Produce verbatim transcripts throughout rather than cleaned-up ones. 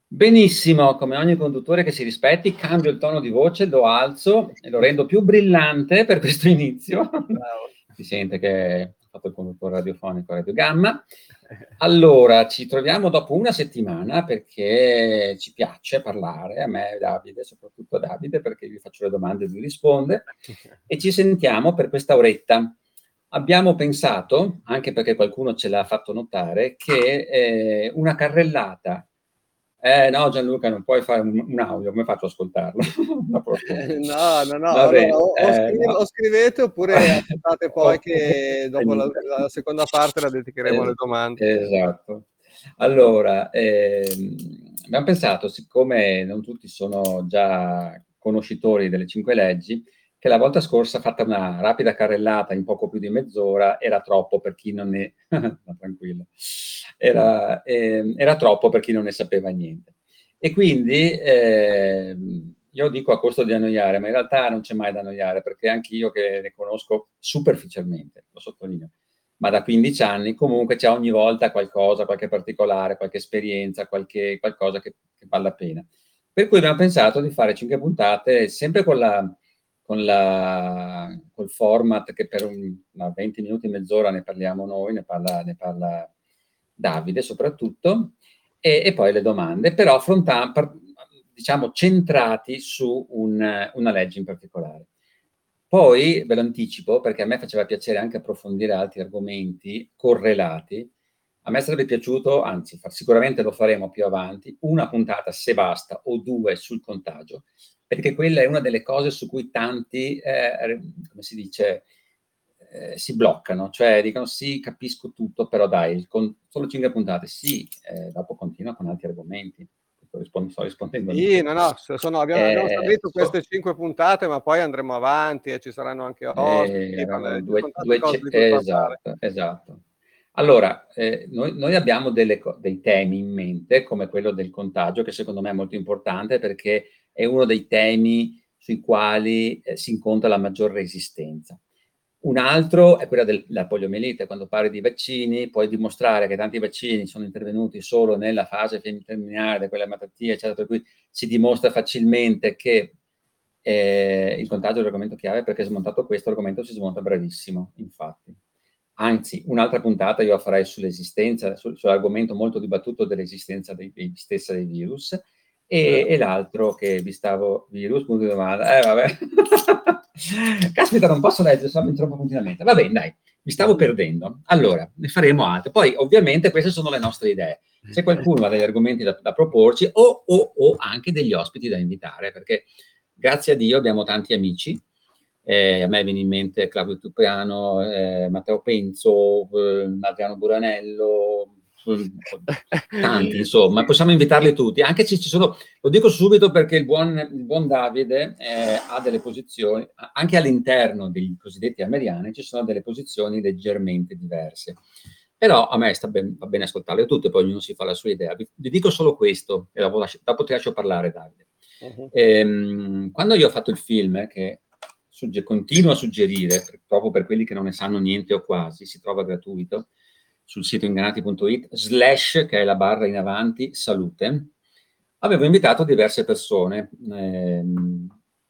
Benissimo, come ogni conduttore che si rispetti, cambio il tono di voce, lo alzo e lo rendo più brillante per questo inizio. Bravo. Si sente che ho fatto il conduttore radiofonico a Radio Gamma. Allora, ci troviamo dopo una settimana perché ci piace parlare, a me e Davide, soprattutto a Davide, perché gli faccio le domande e lui risponde, e ci sentiamo per questa oretta. Abbiamo pensato, anche perché qualcuno ce l'ha fatto notare, che eh, una carrellata. Eh no, Gianluca, non puoi fare un, un audio, come faccio ad ascoltarlo? No, Eh, no, no, no, va allora bene, o, o eh, scrive- no. o scrivete oppure aspettate poi Oh, che dopo la, niente. la seconda parte la dedicheremo alle Es- domande. esatto. Allora, ehm, abbiamo pensato, siccome non tutti sono già conoscitori delle cinque leggi, che la volta scorsa, fatta una rapida carrellata in poco più di mezz'ora, era troppo per chi non ne... no, tranquillo. Era, ehm, era troppo per chi non ne sapeva niente. E quindi ehm, io dico a costo di annoiare, ma in realtà non c'è mai da annoiare, perché anche io che ne conosco superficialmente, lo sottolineo, ma da quindici anni comunque c'è ogni volta qualcosa, qualche particolare, qualche esperienza, qualche, qualcosa che, che vale la pena. Per cui abbiamo pensato di fare cinque puntate sempre con la, con la, col format che per un, una venti minuti, mezz'ora ne parliamo noi, ne parla, ne parla Davide soprattutto, e, e poi le domande, però affronta, par- diciamo centrati su un- una legge in particolare. Poi ve lo anticipo, perché a me faceva piacere anche approfondire altri argomenti correlati. A me sarebbe piaciuto, anzi, fa- sicuramente lo faremo più avanti, una puntata, se basta, o due sul contagio, perché quella è una delle cose su cui tanti, eh, come si dice, eh, si bloccano, cioè dicono sì, capisco tutto, però dai, con solo cinque puntate, sì, eh, dopo continua con altri argomenti. Rispondo, sto rispondendo a me Sì, stesso. no, no, sono- abbiamo, abbiamo Eh, stabilito so- queste cinque puntate, ma poi andremo avanti e ci saranno anche Eh, ospiti, avevamo vabbè, ci due, sono tante due cose ce- di cui parlare. esatto, esatto. Allora, eh, noi, noi abbiamo delle co- dei temi in mente, come quello del contagio, che secondo me è molto importante perché è uno dei temi sui quali eh, si incontra la maggior resistenza. Un altro è quella del- della poliomielite. Quando parli di vaccini, puoi dimostrare che tanti vaccini sono intervenuti solo nella fase terminale di quella malattia, eccetera, per cui si dimostra facilmente che eh, il contagio è l'argomento chiave, perché smontato questo argomento si smonta bravissimo, infatti. Anzi, un'altra puntata io la farei sull'esistenza, sul, sull'argomento molto dibattuto dell'esistenza dei, dei, stessa dei virus, e, e l'altro che vi stavo, virus, punto di domanda, eh vabbè, caspita, non posso leggere, se no mi interrompo continuamente. Va bene, dai, mi stavo perdendo. Allora, ne faremo altre. Poi, ovviamente, queste sono le nostre idee. Se qualcuno ha degli argomenti da, da proporci o, o, o anche degli ospiti da invitare, perché grazie a Dio abbiamo tanti amici. Eh, a me viene in mente Claudio Tupriano, eh, Matteo Penzo, eh, Adriano Buranello, eh, tanti, insomma, possiamo invitarli tutti, anche se ci sono, lo dico subito perché il buon, il buon Davide eh, ha delle posizioni, anche all'interno dei cosiddetti ameriani ci sono delle posizioni leggermente diverse. Però a me sta ben, va bene ascoltarle tutte, poi ognuno si fa la sua idea. Vi, vi dico solo questo, e dopo, dopo ti lascio parlare, Davide. Uh-huh. Ehm, quando io ho fatto il film, che sugge- continuo a suggerire, per, proprio per quelli che non ne sanno niente o quasi, si trova gratuito sul sito ingranati punto it, slash, che è la barra in avanti, salute, avevo invitato diverse persone. Ehm,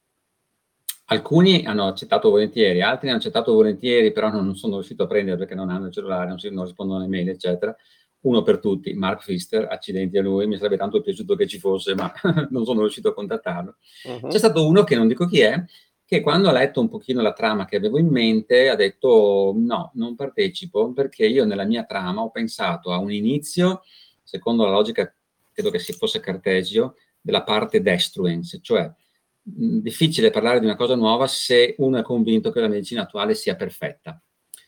alcuni hanno accettato volentieri, altri hanno accettato volentieri, però non, non sono riuscito a prendere perché non hanno il cellulare, non, si, non rispondono alle mail, eccetera. Uno per tutti, Mark Pfister, accidenti a lui, mi sarebbe tanto piaciuto che ci fosse, ma non sono riuscito a contattarlo. Uh-huh. C'è stato uno che non dico chi è, che quando ha letto un pochino la trama che avevo in mente ha detto no, non partecipo perché io nella mia trama ho pensato a un inizio, secondo la logica, credo che si fosse Cartesio, della parte destruens, cioè mh, difficile parlare di una cosa nuova se uno è convinto che la medicina attuale sia perfetta.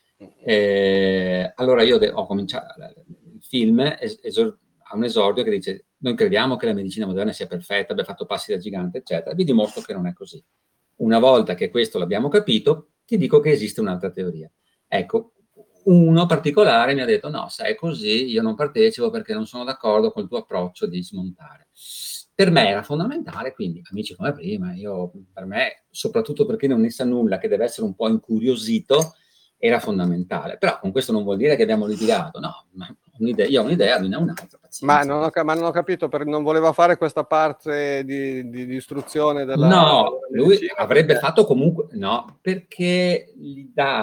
Eh, allora io de- ho cominciato, il film es- esor- ha un esordio che dice noi crediamo che la medicina moderna sia perfetta, abbia fatto passi da gigante, eccetera, vi dimostro che non è così. Una volta che questo l'abbiamo capito, ti dico che esiste un'altra teoria. Ecco, uno particolare mi ha detto no, se è così io non partecipo perché non sono d'accordo col tuo approccio di smontare. Per me era fondamentale, quindi amici come prima, io, per me, soprattutto perché non ne sa nulla, che deve essere un po' incuriosito, era fondamentale. Però con questo non vuol dire che abbiamo litigato, no, ma un'idea, io ho un'idea, lui ne ha un'altra, Ma pazienza. non ho, ma non ho capito, per, non voleva fare questa parte di, di, di istruzione della, No, della lui medicina avrebbe perché... fatto comunque, no, perché gli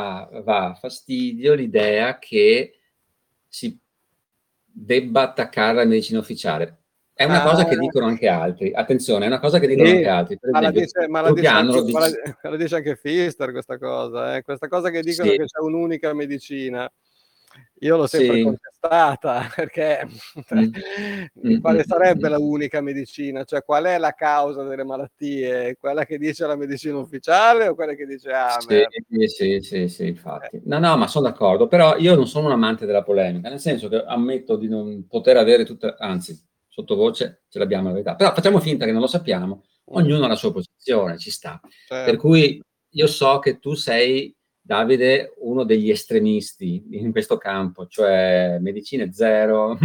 dava fastidio l'idea che si debba attaccare alla medicina ufficiale. È una Ah, cosa che dicono anche altri, attenzione, è una cosa che dicono sì, anche altri, per ma la esempio dice, ma la dice Trupiano anche, lo ma la, dice, ma la dice anche Pfister questa cosa, eh? Questa cosa che dicono sì, che c'è un'unica medicina. Io l'ho sempre sì, contestata perché mm, mm, quale mm, sarebbe mm. la unica medicina? Cioè, qual è la causa delle malattie? Quella che dice la medicina ufficiale o quella che dice Sì, Amer? sì, sì, sì, Eh, infatti. No, no, ma sono d'accordo, però io non sono un amante della polemica, nel senso che ammetto di non poter avere tutte, anzi, sottovoce ce l'abbiamo la verità, però facciamo finta che non lo sappiamo, mm, ognuno ha la sua posizione, ci sta. Per certo. cui io so che tu sei, Davide, uno degli estremisti in questo campo, cioè medicine zero,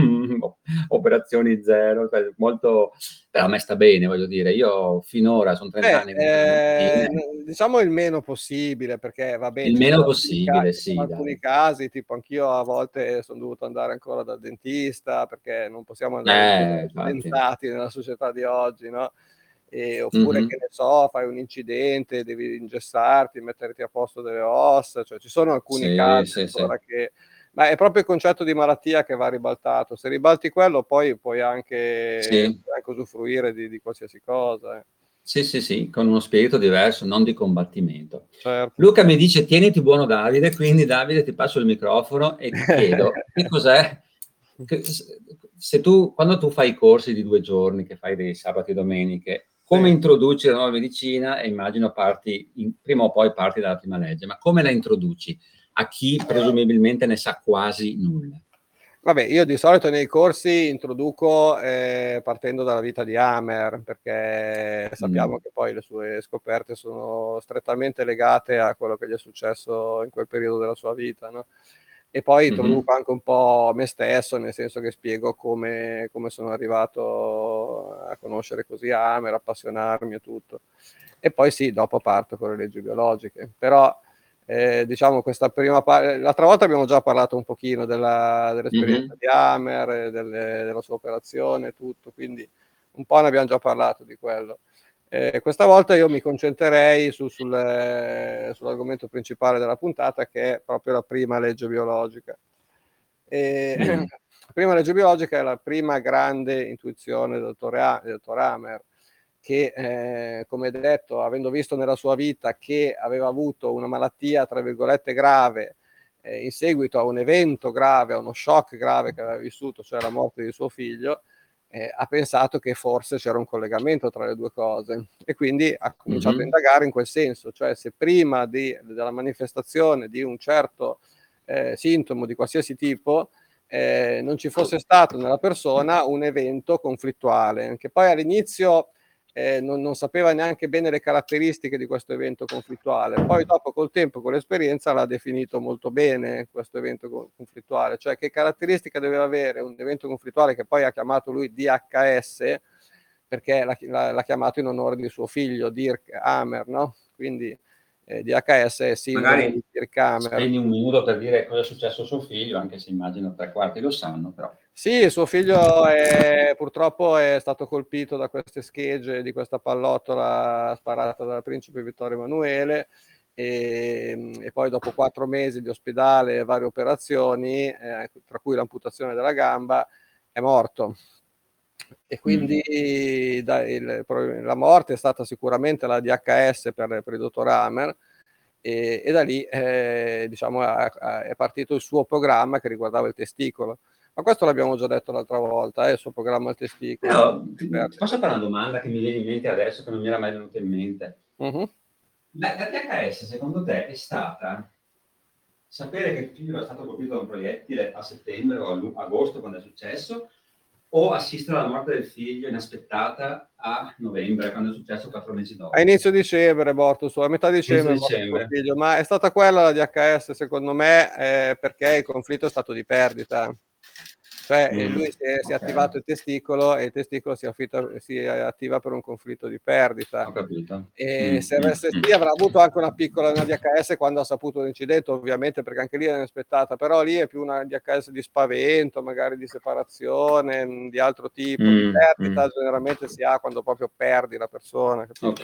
operazioni zero, cioè molto, però a me sta bene, voglio dire, io finora sono Beh, trenta anni che non prendo eh, medicine, n- diciamo il meno possibile, perché vabbè, il ci sono meno alcuni, ca- possibile, ci sono sì, alcuni dai. casi, tipo anch'io a volte sono dovuto andare ancora dal dentista perché non possiamo andare in giro Eh, infatti. dentati nella società di oggi, no? E, oppure che Mhm. ne so, fai un incidente, devi ingessarti, metterti a posto delle ossa, cioè ci sono alcuni Sì, casi sì, sì. ancora che... Ma è proprio il concetto di malattia che va ribaltato. Se ribalti quello, poi puoi anche, Sì, puoi anche usufruire di, di qualsiasi cosa. Eh. sì, sì, sì, con uno spirito diverso, non di combattimento. Certo. Luca mi dice, tieniti buono Davide, quindi Davide ti passo il microfono e ti chiedo, che cos'è, che- se tu, quando tu fai i corsi di due giorni, che fai dei sabati e domeniche, come Sì. introduci la nuova medicina? E immagino parti, in- prima o poi parti dalla prima legge, ma come la introduci a chi presumibilmente ne sa quasi nulla? Vabbè, io di solito nei corsi introduco eh, partendo dalla vita di Hammer, perché Mm. sappiamo che poi le sue scoperte sono strettamente legate a quello che gli è successo in quel periodo della sua vita, no? E poi Mhm. introduco anche un po' me stesso, nel senso che spiego come, come sono arrivato a conoscere così Hammer, appassionarmi e tutto. E poi sì, dopo parto con le leggi biologiche. Però eh, diciamo questa prima parte, l'altra volta abbiamo già parlato un pochino della, dell'esperienza Mhm. di Hammer, delle, della sua operazione e tutto, quindi un po' ne abbiamo già parlato di quello. Eh, questa volta io mi concentrerei su, sul, eh, sull'argomento principale della puntata, che è proprio la prima legge biologica. E, Mm. la prima legge biologica è la prima grande intuizione del dottor, del dottor Hammer, che, eh, come detto, avendo visto nella sua vita che aveva avuto una malattia, tra virgolette, grave, eh, in seguito a un evento grave, a uno shock grave che aveva vissuto, cioè la morte di suo figlio, eh, ha pensato che forse c'era un collegamento tra le due cose e quindi ha cominciato a Mhm. indagare in quel senso, cioè se prima di, della manifestazione di un certo eh, sintomo di qualsiasi tipo eh, non ci fosse stato nella persona un evento conflittuale, che poi all'inizio eh, non, non sapeva neanche bene le caratteristiche di questo evento conflittuale, poi dopo col tempo, con l'esperienza, l'ha definito molto bene questo evento conflittuale, cioè che caratteristica doveva avere un evento conflittuale che poi ha chiamato lui D H S, perché l'ha, l'ha, l'ha chiamato in onore di suo figlio Dirk Hammer, no? Quindi eh, D H S è sindrome Magari di Dirk Hammer. spendi un minuto per dire cosa è successo a suo figlio, anche se immagino tre quarti lo sanno, però. Sì, suo figlio è, purtroppo è stato colpito da queste schegge di questa pallottola sparata dal principe Vittorio Emanuele e, e poi dopo quattro mesi di ospedale e varie operazioni, eh, tra cui l'amputazione della gamba, è morto. E Mm. quindi da, il, la morte è stata sicuramente la D H S per, per il dottor Hammer e, e da lì eh, diciamo, a, a, è partito il suo programma che riguardava il testicolo. Ma questo l'abbiamo già detto l'altra volta, eh, il suo programma al testicolo. Però ti, ti posso fare una domanda che mi viene in mente adesso, che non mi era mai venuta in mente. Uh-huh. La, la D H S, secondo te, è stata sapere che il figlio era stato colpito da un proiettile a settembre o a lu- agosto, quando è successo, o assistere alla morte del figlio inaspettata a novembre, quando è successo quattro mesi A dopo? inizio dicembre è morto suo, a metà Inizio dicembre è morto suo dicembre. figlio, ma è stata quella la D H S secondo me eh, perché il conflitto è stato di perdita. Cioè eh, Mm. lui si è, si è Ok, attivato il testicolo e il testicolo si, affida- si attiva per un conflitto di perdita. ho capito. E Mm, se mm, avesse mm. sì, avrà avuto anche una piccola una D H S quando ha saputo l'incidente, ovviamente, perché anche lì è inaspettata, però lì è più una D H S di spavento, magari di separazione, mh, di altro tipo, di Mm, perdita, mm. generalmente si ha quando proprio perdi la persona, capito? Ok,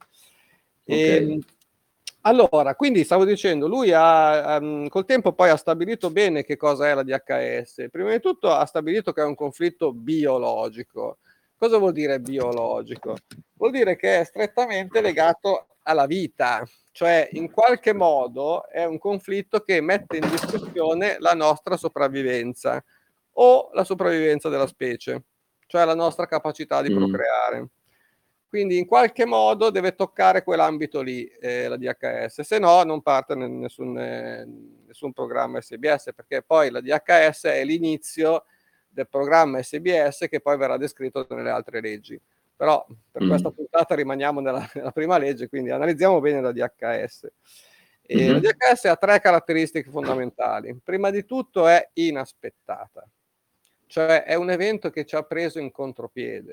ok. E, allora, quindi stavo dicendo, lui ha, um, col tempo poi ha stabilito bene che cosa è la D H S. Prima di tutto ha stabilito che è un conflitto biologico. Cosa vuol dire biologico? Vuol dire che è strettamente legato alla vita, cioè in qualche modo è un conflitto che mette in discussione la nostra sopravvivenza o la sopravvivenza della specie, cioè la nostra capacità di Mm, procreare. Quindi in qualche modo deve toccare quell'ambito lì, eh, la D H S, se no non parte nessun, eh, nessun programma S B S, perché poi la D H S è l'inizio del programma S B S che poi verrà descritto nelle altre leggi. Però per questa mm, puntata rimaniamo nella, nella prima legge, quindi analizziamo bene la D H S. E la mhm, D H S ha tre caratteristiche fondamentali. Prima di tutto è inaspettata, cioè è un evento che ci ha preso in contropiede.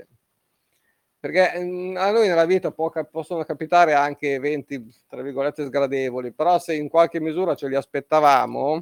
Perché mh, a noi nella vita può, possono capitare anche eventi, tra virgolette, sgradevoli, però se in qualche misura ce li aspettavamo,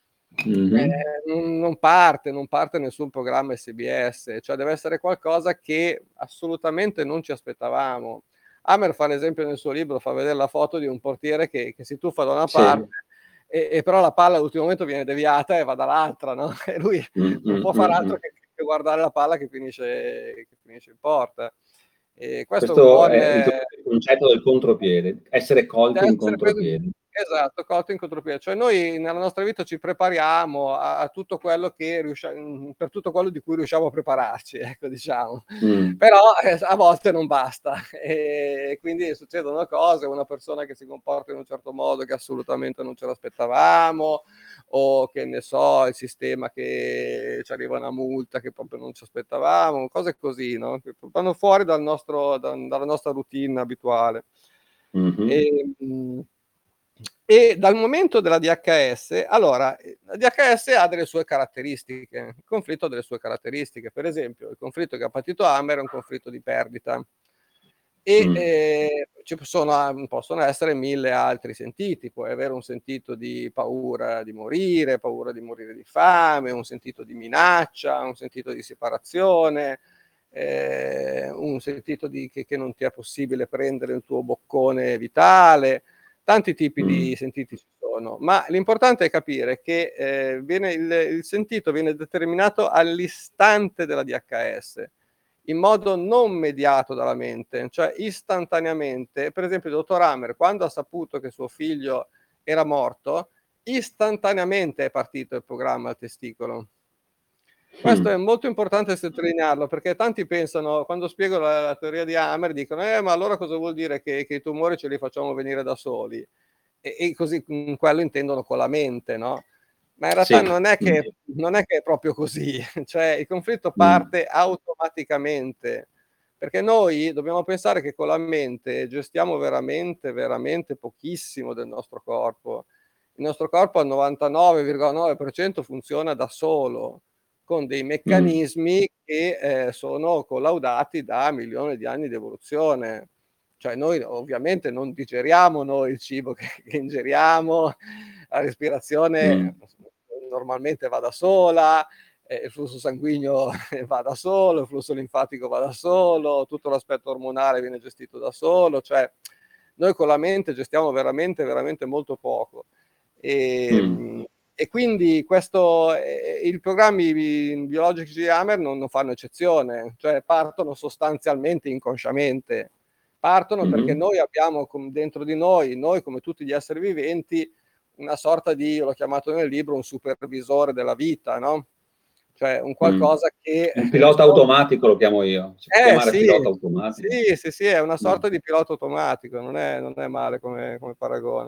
mhm, eh, non, non parte, non parte nessun programma S B S, cioè deve essere qualcosa che assolutamente non ci aspettavamo. Hammer fa l'esempio nel suo libro, fa vedere la foto di un portiere che, che si tuffa da una parte, sì. e, e però la palla all'ultimo momento viene deviata e va dall'altra, no? E lui Mm, non mm, può far mm, altro mm. che, che guardare la palla che finisce, che finisce in porta. E questo è un Questo buon... è il eh, il concetto del contropiede, essere colto Deve in essere preso, contropiede. esatto, colto in contropiede. Cioè noi nella nostra vita ci prepariamo a, a tutto quello che riusciamo, per tutto quello di cui riusciamo a prepararci, ecco, diciamo. Mm, Però eh, a volte non basta e quindi succedono cose, una persona che si comporta in un certo modo che assolutamente non ce l'aspettavamo, o che ne so, il sistema che ci arriva una multa che proprio non ci aspettavamo, cose così, no? Che vanno fuori dal nostro, da, dalla nostra routine abituale. mhm, E, e dal momento della D H S, allora, la D H S ha delle sue caratteristiche, il conflitto ha delle sue caratteristiche, per esempio il conflitto che ha patito Hammer è un conflitto di perdita e mm, eh, ci sono, possono essere mille altri sentiti, puoi avere un sentito di paura di morire, paura di morire di fame, un sentito di minaccia, un sentito di separazione, eh, un sentito di, che, che non ti è possibile prendere il tuo boccone vitale, tanti tipi mm, di sentiti ci sono, ma l'importante è capire che eh, viene il, il sentito viene determinato all'istante della D H S, in modo non mediato dalla mente, cioè istantaneamente. Per esempio il dottor Hammer, quando ha saputo che suo figlio era morto, istantaneamente è partito il programma al testicolo. Questo è mm. molto importante sottolinearlo, perché tanti pensano, quando spiego la, la teoria di Hammer, dicono, eh, ma allora cosa vuol dire che, che i tumori ce li facciamo venire da soli? E, e così mh, quello intendono con la mente, no? Ma in realtà Sì. non è Mm, che, non è, che è proprio così, cioè il conflitto mm, parte automaticamente, perché noi dobbiamo pensare che con la mente gestiamo veramente, veramente pochissimo del nostro corpo. Il nostro corpo al novantanove virgola nove per cento funziona da solo, con dei mm, meccanismi che eh, sono collaudati da milioni di anni di evoluzione. Cioè noi ovviamente non digeriamo noi il cibo che, che ingeriamo, la respirazione mm, normalmente va da sola, eh, il flusso sanguigno va da solo, il flusso linfatico va da solo, tutto l'aspetto ormonale viene gestito da solo, cioè noi con la mente gestiamo veramente, veramente molto poco. mm, E, e quindi questo, eh, i programmi biologici di Hammer non, non fanno eccezione, cioè partono sostanzialmente inconsciamente, partono perché mhm, noi abbiamo dentro di noi, noi come tutti gli esseri viventi, una sorta di, l'ho chiamato nel libro, un supervisore della vita, no? Cioè un mm. qualcosa che Il eh, pilota so, automatico lo chiamo io, si può eh chiamare sì, pilota automatico. sì, sì, sì, è una Mm, sorta di pilota automatico, non è, non è male come, come paragone.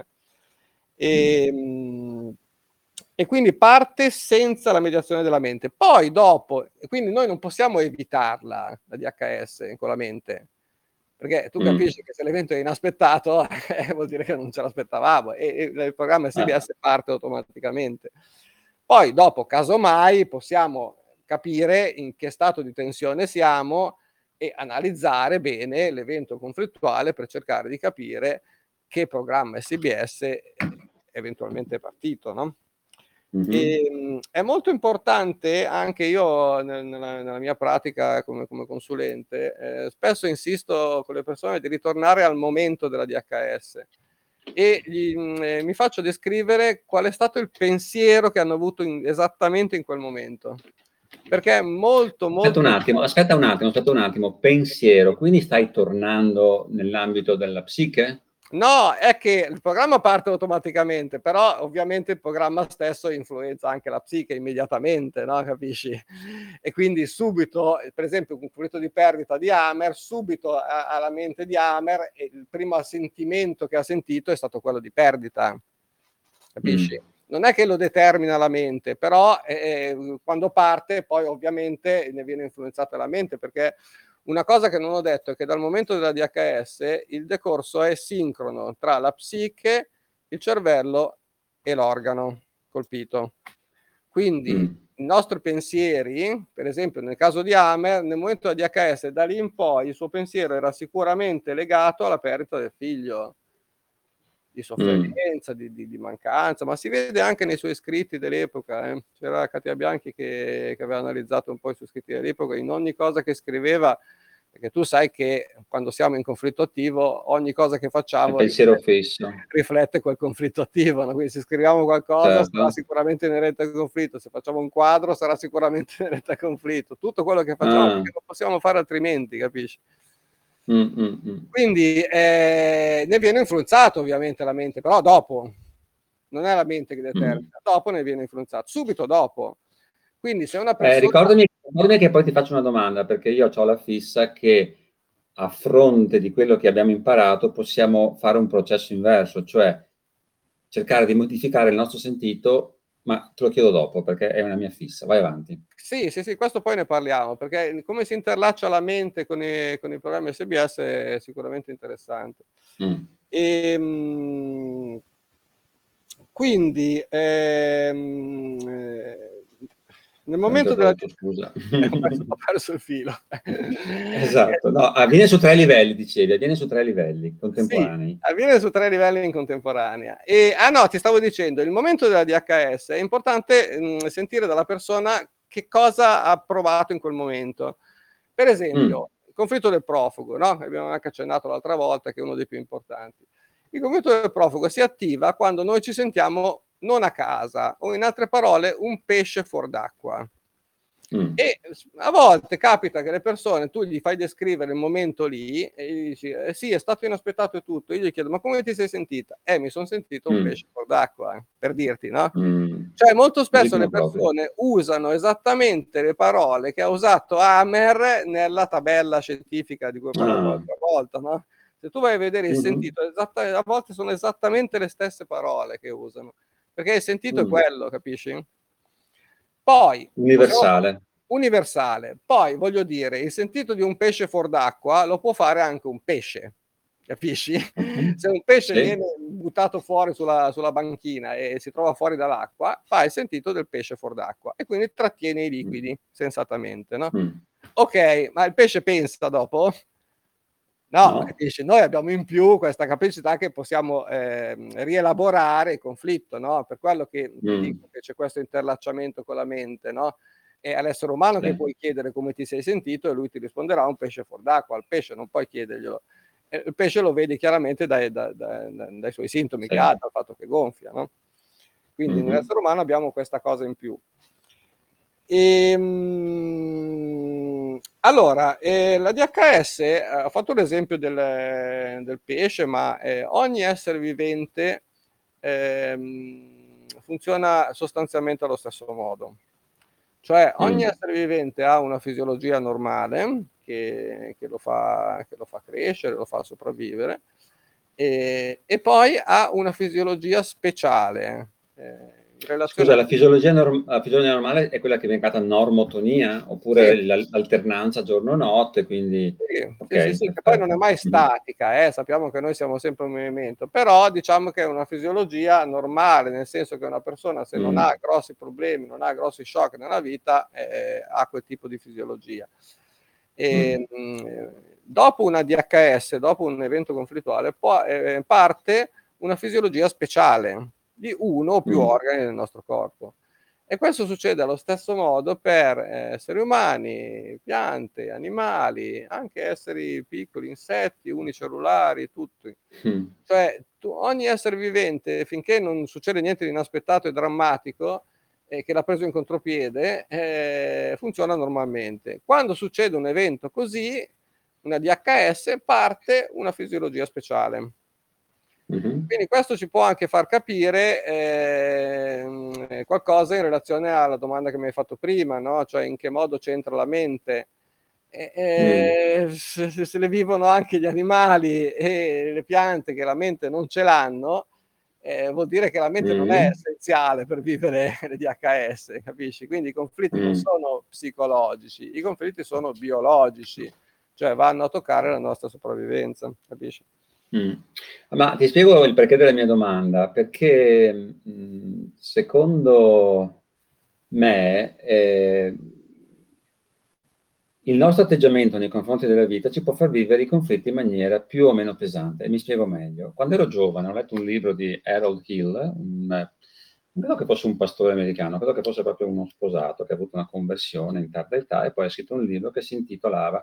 mm, E, mh, e quindi parte senza la mediazione della mente. Poi dopo, e quindi noi non possiamo evitarla, la D H S, con la mente, perché tu mm. capisci che se l'evento è inaspettato eh, vuol dire che non ce l'aspettavamo e, e il programma Ah, S B S parte automaticamente. Poi dopo, casomai, possiamo capire in che stato di tensione siamo e analizzare bene l'evento conflittuale per cercare di capire che programma S B S eventualmente è partito, no? Mm-hmm. E, è molto importante, anche io nella, nella mia pratica come, come consulente, eh, spesso insisto con le persone di ritornare al momento della D H S e gli, eh, mi faccio descrivere qual è stato il pensiero che hanno avuto in, esattamente in quel momento. Perché è molto, molto... Aspetta un attimo, aspetta un attimo, aspetta un attimo, pensiero, quindi stai tornando nell'ambito della psiche? No, è che il programma parte automaticamente, però ovviamente il programma stesso influenza anche la psiche immediatamente, no? Capisci? E quindi subito, per esempio, un conflitto di perdita di Hammer, subito alla mente di Hammer, il primo sentimento che ha sentito è stato quello di perdita, capisci? Mm. Non è che lo determina la mente, però eh, quando parte poi ovviamente ne viene influenzata la mente, perché una cosa che non ho detto è che dal momento della D H S il decorso è sincrono tra la psiche, il cervello e l'organo colpito. Quindi mm. i nostri pensieri, per esempio nel caso di Hammer, nel momento della D H S, da lì in poi il suo pensiero era sicuramente legato alla perdita del figlio, di sofferenza, mm. di, di, di mancanza, ma si vede anche nei suoi scritti dell'epoca. Eh. C'era Katia Bianchi che, che aveva analizzato un po' i suoi scritti dell'epoca, in ogni cosa che scriveva, perché tu sai che quando siamo in conflitto attivo ogni cosa che facciamo pensiero riflette, fisso. riflette quel conflitto attivo, no? Quindi se scriviamo qualcosa certo. sarà sicuramente inerente al conflitto, se facciamo un quadro sarà sicuramente inerente al conflitto, tutto quello che facciamo ah. perché non possiamo fare altrimenti, capisci? Mm, mm, mm. Quindi eh, ne viene influenzato ovviamente la mente, però dopo, non è la mente che determina, mm. dopo ne viene influenzato, subito dopo. Quindi se una persona... Eh, ricordami, ricordami che poi ti faccio una domanda, perché io ho la fissa che a fronte di quello che abbiamo imparato possiamo fare un processo inverso, cioè cercare di modificare il nostro sentito, ma te lo chiedo dopo perché è una mia fissa, vai avanti. Sì, sì, sì, questo poi ne parliamo, perché come si interlaccia la mente con i, con i programmi S B S è sicuramente interessante. Mm. E, mh, quindi ehm, eh, nel momento della... scusa. ho perso il filo. Esatto, no, avviene su tre livelli, dicevi, avviene su tre livelli contemporanei. Sì, avviene su tre livelli in contemporanea. E, ah no, ti stavo dicendo, il momento della D H S è importante mh, sentire dalla persona che cosa ha provato in quel momento. Per esempio, mm. il conflitto del profugo, no? Abbiamo anche accennato l'altra volta, che è uno dei più importanti. Il conflitto del profugo si attiva quando noi ci sentiamo non a casa, o in altre parole, un pesce fuor d'acqua. Mm. E a volte capita che le persone, tu gli fai descrivere il momento lì e gli dici, eh sì, è stato inaspettato e tutto. Io gli chiedo, ma come ti sei sentita? Eh, mi sono sentito un mm. pesce fuor d'acqua, eh, per dirti, no? Mm. Cioè, molto spesso le persone proprio. usano esattamente le parole che ha usato Hammer nella tabella scientifica di cui ho parlato ah. l'altra volta, no? Se tu vai a vedere il mm-hmm. sentito, a volte sono esattamente le stesse parole che usano, perché il sentito mm. è quello, capisci? Poi, universale. Possiamo... universale. Poi, voglio dire, il sentito di un pesce fuor d'acqua lo può fare anche un pesce, capisci? Uh-huh. Se un pesce sì. viene buttato fuori sulla, sulla banchina e si trova fuori dall'acqua, fa il sentito del pesce fuor d'acqua e quindi trattiene i liquidi, mm. sensatamente, no? Mm. Ok, ma il pesce pensa dopo? No, no, capisci? Noi abbiamo in più questa capacità che possiamo eh, rielaborare il conflitto, no? Per quello che mm. ti dico che c'è questo interlacciamento con la mente, no? È all'essere umano sì. che puoi chiedere come ti sei sentito e lui ti risponderà un pesce fuor d'acqua. Al pesce non puoi chiederglielo. Eh, il pesce lo vedi chiaramente dai, dai, dai, dai suoi sintomi sì. che ha, dal fatto che gonfia, no? Quindi mm-hmm. nell'essere umano abbiamo questa cosa in più. E, mh, allora, eh, la D H S eh, ha fatto l'esempio del, del pesce, ma eh, ogni essere vivente eh, funziona sostanzialmente allo stesso modo. Cioè ogni mm. essere vivente ha una fisiologia normale che, che, lo fa, che lo fa crescere, lo fa sopravvivere, e, e poi ha una fisiologia speciale. Eh, relazione... Scusa, la fisiologia, norm- la fisiologia normale è quella che viene chiamata normotonia, oppure Sì. l'alternanza giorno-notte, quindi... Sì, Ok, sì, sì, sì, che poi non è mai perfetto. Mhm. statica, eh, sappiamo che noi siamo sempre in movimento, però diciamo che è una fisiologia normale, nel senso che una persona, se non Mm. ha grossi problemi, non ha grossi shock nella vita, eh, ha quel tipo di fisiologia. E, Mm. mh, dopo una D H S, dopo un evento conflittuale, può, eh, parte una fisiologia speciale di uno o più Mm. organi del nostro corpo. E questo succede allo stesso modo per eh, esseri umani, piante, animali, anche esseri piccoli, insetti, unicellulari, tutti. Mm. Cioè, tu, ogni essere vivente, finché non succede niente di inaspettato e drammatico, e che l'ha preso in contropiede, eh, funziona normalmente. Quando succede un evento così, una D H S, parte una fisiologia speciale. Mm-hmm. Quindi questo ci può anche far capire eh, qualcosa in relazione alla domanda che mi hai fatto prima, no? Cioè in che modo c'entra la mente. E, eh, Mm. se, se le vivono anche gli animali e le piante che la mente non ce l'hanno, eh, vuol dire che la mente non è Mm. essenziale per vivere le D H S, capisci? Quindi i conflitti non Mm. sono psicologici, i conflitti sono biologici, cioè vanno a toccare la nostra sopravvivenza, capisci? Mm. Ma ti spiego il perché della mia domanda, perché mh, secondo me eh, il nostro atteggiamento nei confronti della vita ci può far vivere i conflitti in maniera più o meno pesante. E mi spiego meglio. Quando ero giovane ho letto un libro di Harold Hill, un, non credo che fosse un pastore americano, credo che fosse proprio uno sposato che ha avuto una conversione in tarda età e poi ha scritto un libro che si intitolava,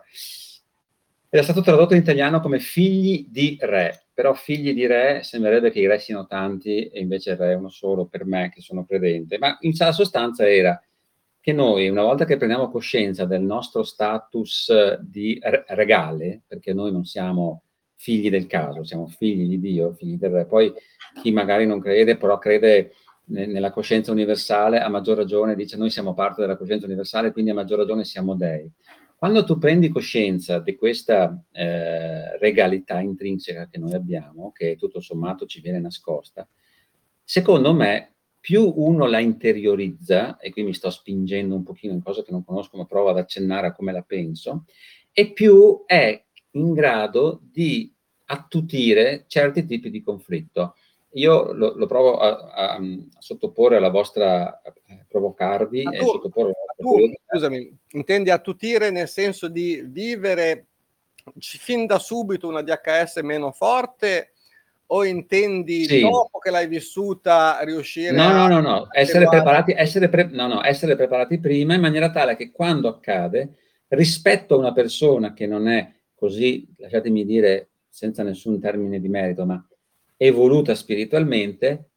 era stato tradotto in italiano come Figli di Re, però figli di re sembrerebbe che i re siano tanti e invece il re è uno solo per me che sono credente, ma in sostanza era che noi, una volta che prendiamo coscienza del nostro status di regale, perché noi non siamo figli del caso, siamo figli di Dio, figli del Re, poi chi magari non crede, però crede nella coscienza universale, a maggior ragione dice noi siamo parte della coscienza universale, quindi a maggior ragione siamo dei. Quando tu prendi coscienza di questa eh, regalità intrinseca che noi abbiamo, che tutto sommato ci viene nascosta, secondo me più uno la interiorizza, e qui mi sto spingendo un pochino in cose che non conosco, ma provo ad accennare a come la penso, e più è in grado di attutire certi tipi di conflitto. Io lo, lo provo a, a, a sottoporre alla vostra, a provocarvi Ma e tu, sottoporre alla ma vostra tu, curiosità. scusami, intendi attutire nel senso di vivere fin da subito una D H S meno forte o intendi Sì. dopo che l'hai vissuta riuscire No, a no, no, no, essere attenuare? preparati, essere, pre- no, no, essere preparati prima in maniera tale che quando accade, rispetto a una persona che non è così, lasciatemi dire, senza nessun termine di merito, ma evoluta spiritualmente,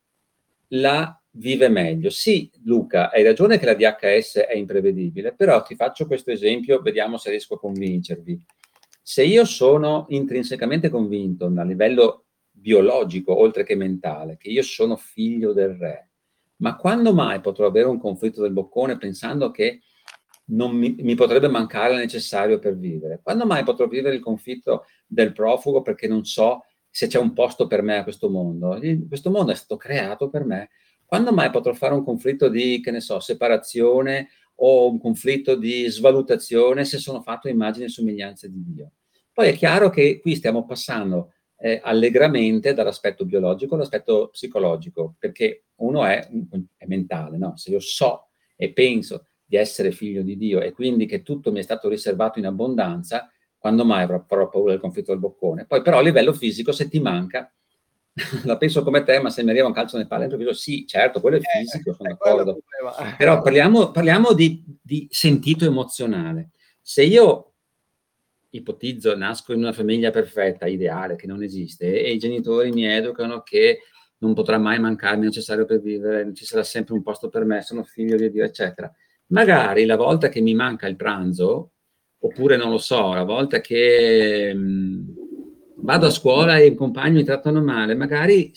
la vive meglio. Sì, Luca, hai ragione che la D H S è imprevedibile, però ti faccio questo esempio, vediamo se riesco a convincervi. Se io sono intrinsecamente convinto a livello biologico, oltre che mentale, che io sono figlio del re, ma quando mai potrò avere un conflitto del boccone pensando che non mi, mi potrebbe mancare il necessario per vivere? Quando mai potrò vivere il conflitto del profugo perché non so se c'è un posto per me a questo mondo? Il, questo mondo è stato creato per me. Quando mai potrò fare un conflitto di, che ne so, separazione o un conflitto di svalutazione se sono fatto immagine e somiglianza di Dio? Poi è chiaro che qui stiamo passando eh, allegramente dall'aspetto biologico all'aspetto psicologico, perché uno è, è mentale, no? Se io so e penso di essere figlio di Dio e quindi che tutto mi è stato riservato in abbondanza, quando mai avrò, avrò paura del conflitto del boccone? Poi però a livello fisico, se ti manca, la penso come te, ma se mi arriva un calcio nel palle, improvviso, sì, certo, quello è Eh, fisico, sono è quello il d'accordo. problema. Però parliamo, parliamo di, di sentito emozionale. Se io ipotizzo, nasco in una famiglia perfetta, ideale, che non esiste, e i genitori mi educano che non potrà mai mancarmi il necessario per vivere, ci sarà sempre un posto per me, sono figlio di Dio, eccetera. Magari la volta che mi manca il pranzo, oppure non lo so, la volta che mh, vado a scuola e i compagni mi trattano male, magari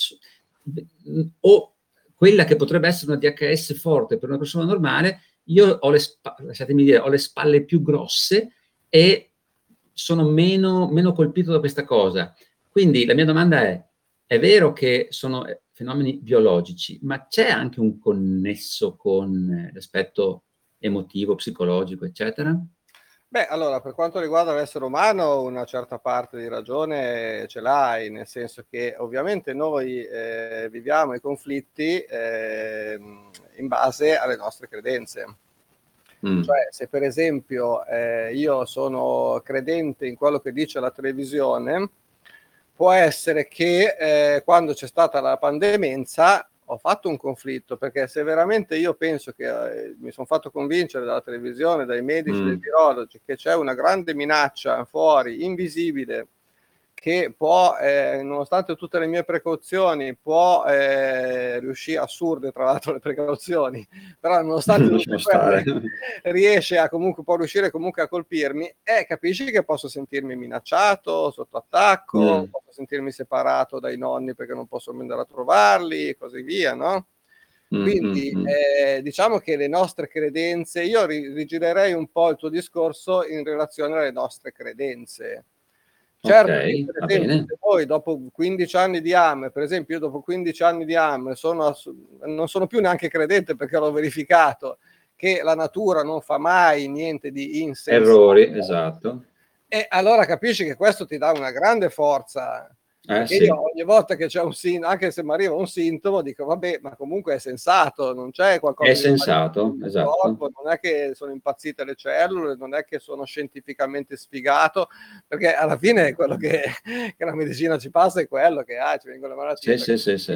o quella che potrebbe essere una D H S forte per una persona normale, io ho le, lasciatemi dire, ho le spalle più grosse e sono meno, meno colpito da questa cosa. Quindi la mia domanda è, è vero che sono fenomeni biologici, ma c'è anche un connesso con l'aspetto emotivo, psicologico, eccetera? Beh, allora, per quanto riguarda l'essere umano, una certa parte di ragione ce l'hai, nel senso che ovviamente noi eh, viviamo i conflitti eh, in base alle nostre credenze. Mm. Cioè, se per esempio eh, io sono credente in quello che dice la televisione, può essere che eh, quando c'è stata la pandemia ho fatto un conflitto, perché se veramente io penso che eh, mi sono fatto convincere dalla televisione, dai medici, mm. dai virologi, che c'è una grande minaccia fuori, invisibile, che può, eh, nonostante tutte le mie precauzioni, può eh, riuscire, assurde tra l'altro le precauzioni, però nonostante tutte quelle, riesce a comunque, può riuscire comunque a colpirmi, e eh, capisci che posso sentirmi minacciato, sotto attacco, mm. posso sentirmi separato dai nonni perché non posso andare a trovarli, e così via, no? Quindi mm, eh, diciamo che le nostre credenze, io rigirerei un po' il tuo discorso in relazione alle nostre credenze. Certo, okay, per esempio, se poi dopo quindici anni di A M, per esempio io dopo quindici anni di A M sono non sono più neanche credente, perché l'ho verificato che la natura non fa mai niente di insensato. Errori, esatto. E allora capisci che questo ti dà una grande forza. Eh, sì. Io ogni volta che c'è un sintomo, anche se mi arriva un sintomo, dico vabbè, ma comunque è sensato, non c'è qualcosa è di sensato, esatto. corpo, non è che sono impazzite le cellule, non è che sono scientificamente sfigato, perché alla fine quello che, che la medicina ci passa è quello che ah, ci vengono le malattie. Sì, sì, sì,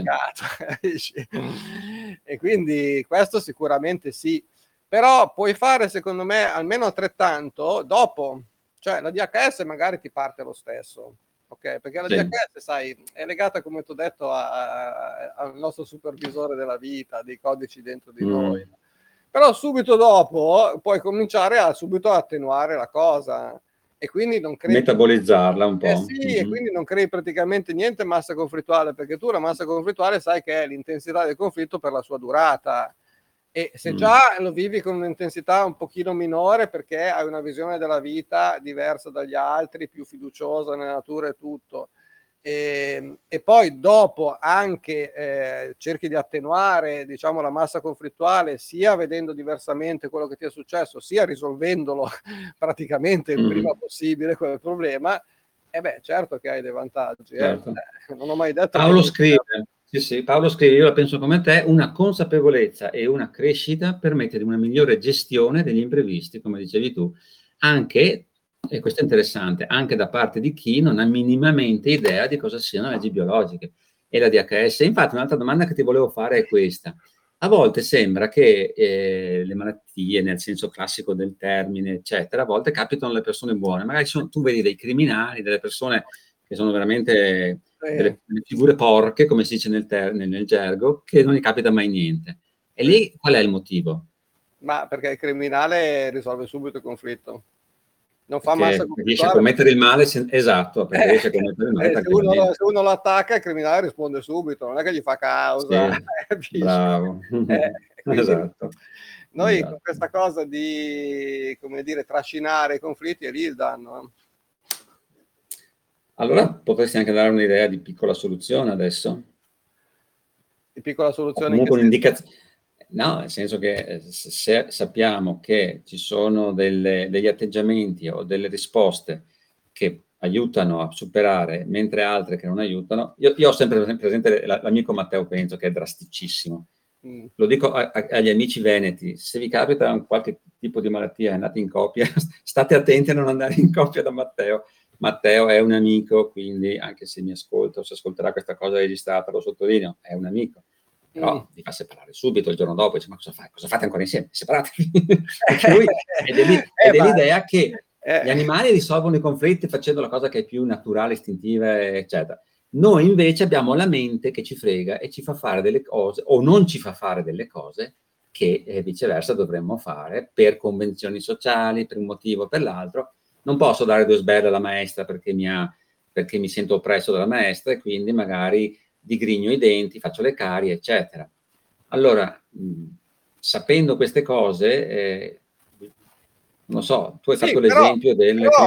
sì. E quindi questo sicuramente sì, però puoi fare secondo me almeno altrettanto dopo, cioè la D H S magari ti parte lo stesso. Ok, perché la sì. D H S, sai, è legata, come ti ho detto, a, a, al nostro supervisore della vita, dei codici dentro di mm. noi. Però subito dopo puoi cominciare a subito a attenuare la cosa e quindi non crei metabolizzarla un po'. Eh sì, mm-hmm. E quindi non crei praticamente niente massa conflittuale, perché tu la massa conflittuale sai che è l'intensità del conflitto per la sua durata. E se mm. già lo vivi con un'intensità un pochino minore perché hai una visione della vita diversa dagli altri, più fiduciosa nella natura e tutto, e, e poi dopo anche eh, cerchi di attenuare, diciamo, la massa conflittuale, sia vedendo diversamente quello che ti è successo, sia risolvendolo praticamente il mm. prima possibile quel problema, e beh, certo che hai dei vantaggi. Certo. Eh. Non ho mai detto Paolo che scrive... Sì, sì, Paolo scrive, io la penso come te, una consapevolezza e una crescita permette di una migliore gestione degli imprevisti, come dicevi tu, anche, e questo è interessante, anche da parte di chi non ha minimamente idea di cosa siano leggi biologiche e la D H S. Infatti un'altra domanda che ti volevo fare è questa. A volte sembra che eh, le malattie, nel senso classico del termine, eccetera, a volte capitano alle persone buone. Magari sono, tu vedi dei criminali, delle persone che sono veramente... Delle, delle figure porche, come si dice nel, ter- nel, nel gergo, che non gli capita mai niente. E lì qual è il motivo? Ma perché il criminale risolve subito il conflitto. Non fa perché massa conflittuale. Riesce a commettere il male, sen- esatto, perché eh, riesce a commettere il male. Eh, se, uno, se uno lo attacca, il criminale risponde subito, non è che gli fa causa. Sì, bravo. Eh, quindi, esatto. Noi esatto. con questa cosa di, come dire, trascinare i conflitti è lì il danno. Allora potresti anche dare un'idea di piccola soluzione adesso? Di piccola soluzione? Comunque un'indicazione. No, nel senso che se sappiamo che ci sono delle, degli atteggiamenti o delle risposte che aiutano a superare, mentre altre che non aiutano, io, io ho sempre presente l'amico Matteo Penzo, che è drasticissimo. Mm. Lo dico a, a, agli amici veneti, se vi capita un qualche tipo di malattia e andate in coppia, state attenti a non andare in coppia da Matteo. Matteo è un amico, quindi anche se mi ascolta o se ascolterà questa cosa registrata, lo sottolineo, è un amico. Però mm. vi fa separare subito il giorno dopo, dice, ma cosa fai? Cosa fate ancora insieme? Separatevi! Perché lui è, dell'idea, è dell'idea che gli animali risolvono i conflitti facendo la cosa che è più naturale, istintiva, eccetera. Noi invece abbiamo la mente che ci frega e ci fa fare delle cose, o non ci fa fare delle cose, che eh, viceversa dovremmo fare per convenzioni sociali, per un motivo o per l'altro. Non posso dare due sberle alla maestra perché mi, ha, perché mi sento oppresso dalla maestra e quindi magari digrigno i denti, faccio le carie, eccetera. Allora, mh, sapendo queste cose, eh, non so, tu hai sì, fatto però, l'esempio del... Però,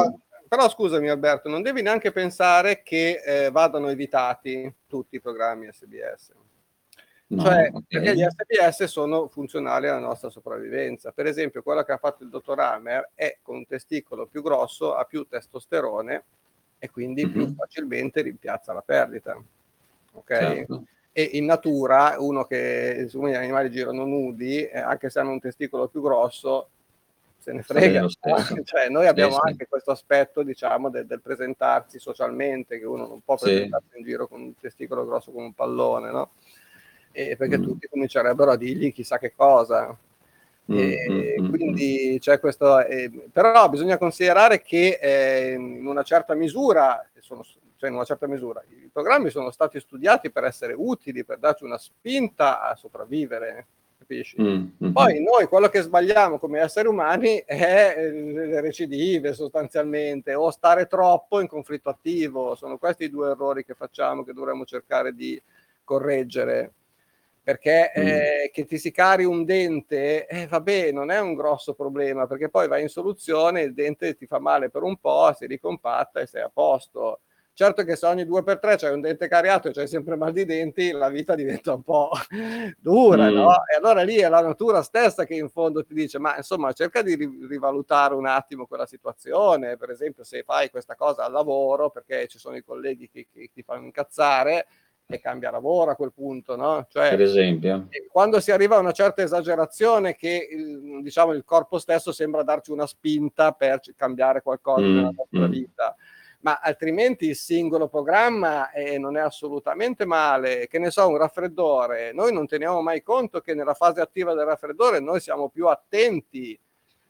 però scusami Alberto, non devi neanche pensare che eh, vadano evitati tutti i programmi S B S. No, Cioè, ok. perché gli S B S sono funzionali alla nostra sopravvivenza. Per esempio, quella che ha fatto il dottor Hammer è con un testicolo più grosso, ha più testosterone e quindi Mhm. più facilmente rimpiazza la perdita. Ok? Certo. E in natura, uno che insomma, gli animali girano nudi, eh, anche se hanno un testicolo più grosso, se ne Sta bene frega. lo stesso. Cioè, noi Sì, abbiamo sì. anche questo aspetto, diciamo, del, del presentarsi socialmente, che uno non può Sì. presentarsi in giro con un testicolo grosso come un pallone, no? E perché Mm. tutti comincerebbero a dirgli chissà che cosa. Mm, E mm, mm, quindi c'è questo, eh, però bisogna considerare che eh, in una certa misura, sono, cioè in una certa misura, i programmi sono stati studiati per essere utili, per darci una spinta a sopravvivere, capisci? mm, mm, Poi noi quello che sbagliamo come esseri umani è le recidive sostanzialmente, o stare troppo in conflitto attivo. Sono questi i due errori che facciamo, che dovremmo cercare di correggere. Perché eh, che ti si cari un dente, eh, vabbè, non è un grosso problema, perché poi vai in soluzione, il dente ti fa male per un po', si ricompatta e sei a posto. Certo che se ogni due per tre c'hai un dente cariato e c'hai sempre mal di denti, la vita diventa un po' dura, mm. no? E allora lì è la natura stessa che in fondo ti dice, ma insomma, cerca di rivalutare un attimo quella situazione. Per esempio, se fai questa cosa al lavoro, perché ci sono i colleghi che, che ti fanno incazzare, e cambia lavoro a quel punto, no? Cioè, Per esempio. quando si arriva a una certa esagerazione che il, diciamo, il corpo stesso sembra darci una spinta per cambiare qualcosa Mm, nella nostra mm. vita, ma altrimenti il singolo programma eh, non è assolutamente male. Che ne so, un raffreddore, noi non teniamo mai conto che nella fase attiva del raffreddore noi siamo più attenti,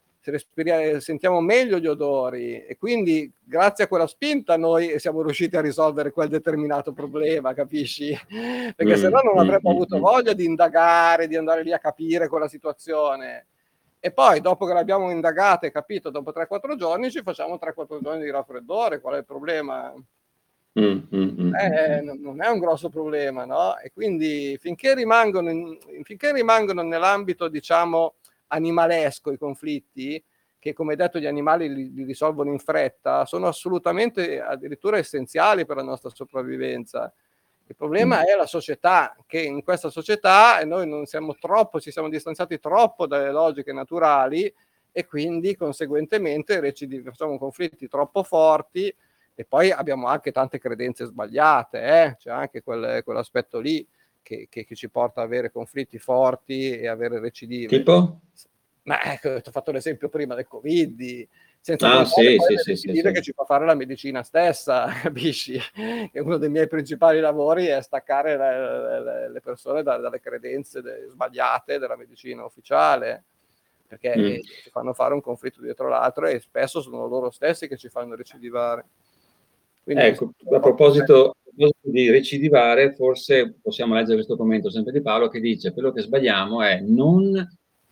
sentiamo meglio gli odori e quindi grazie a quella spinta noi siamo riusciti a risolvere quel determinato problema, capisci? Perché Mm, se no non mm, avremmo mm, avuto mm. voglia di indagare, di andare lì a capire quella situazione. E poi dopo che l'abbiamo indagata e capito, dopo tre quattro giorni ci facciamo tre quattro giorni di raffreddore. Qual è il problema? Mm, mm, mm, Eh, mm. non è un grosso problema, no? E quindi finché rimangono, in, finché rimangono nell'ambito, diciamo, animalesco i conflitti, che come detto gli animali li, li risolvono in fretta, sono assolutamente addirittura essenziali per la nostra sopravvivenza. Il problema Mm. è la società, che in questa società noi non siamo troppo, ci siamo distanziati troppo dalle logiche naturali e quindi conseguentemente facciamo conflitti troppo forti. E poi abbiamo anche tante credenze sbagliate, eh? C'è anche quel, quell'aspetto lì che, che, che ci porta ad avere conflitti forti e avere recidive. Tipo? Ma ecco, ti ho fatto l'esempio prima del Covid, senza Ah, contare sì, poi sì, le sì, sì, recidive sì. che ci fa fare la medicina stessa, capisci? Che uno dei miei principali lavori è staccare le, le, le persone da, dalle credenze de, sbagliate della medicina ufficiale, perché Mm. eh, ci fanno fare un conflitto dietro l'altro e spesso sono loro stessi che ci fanno recidivare. Quindi Ecco, a proposito, a proposito di recidivare, forse possiamo leggere questo commento sempre di Paolo che dice: quello che sbagliamo è non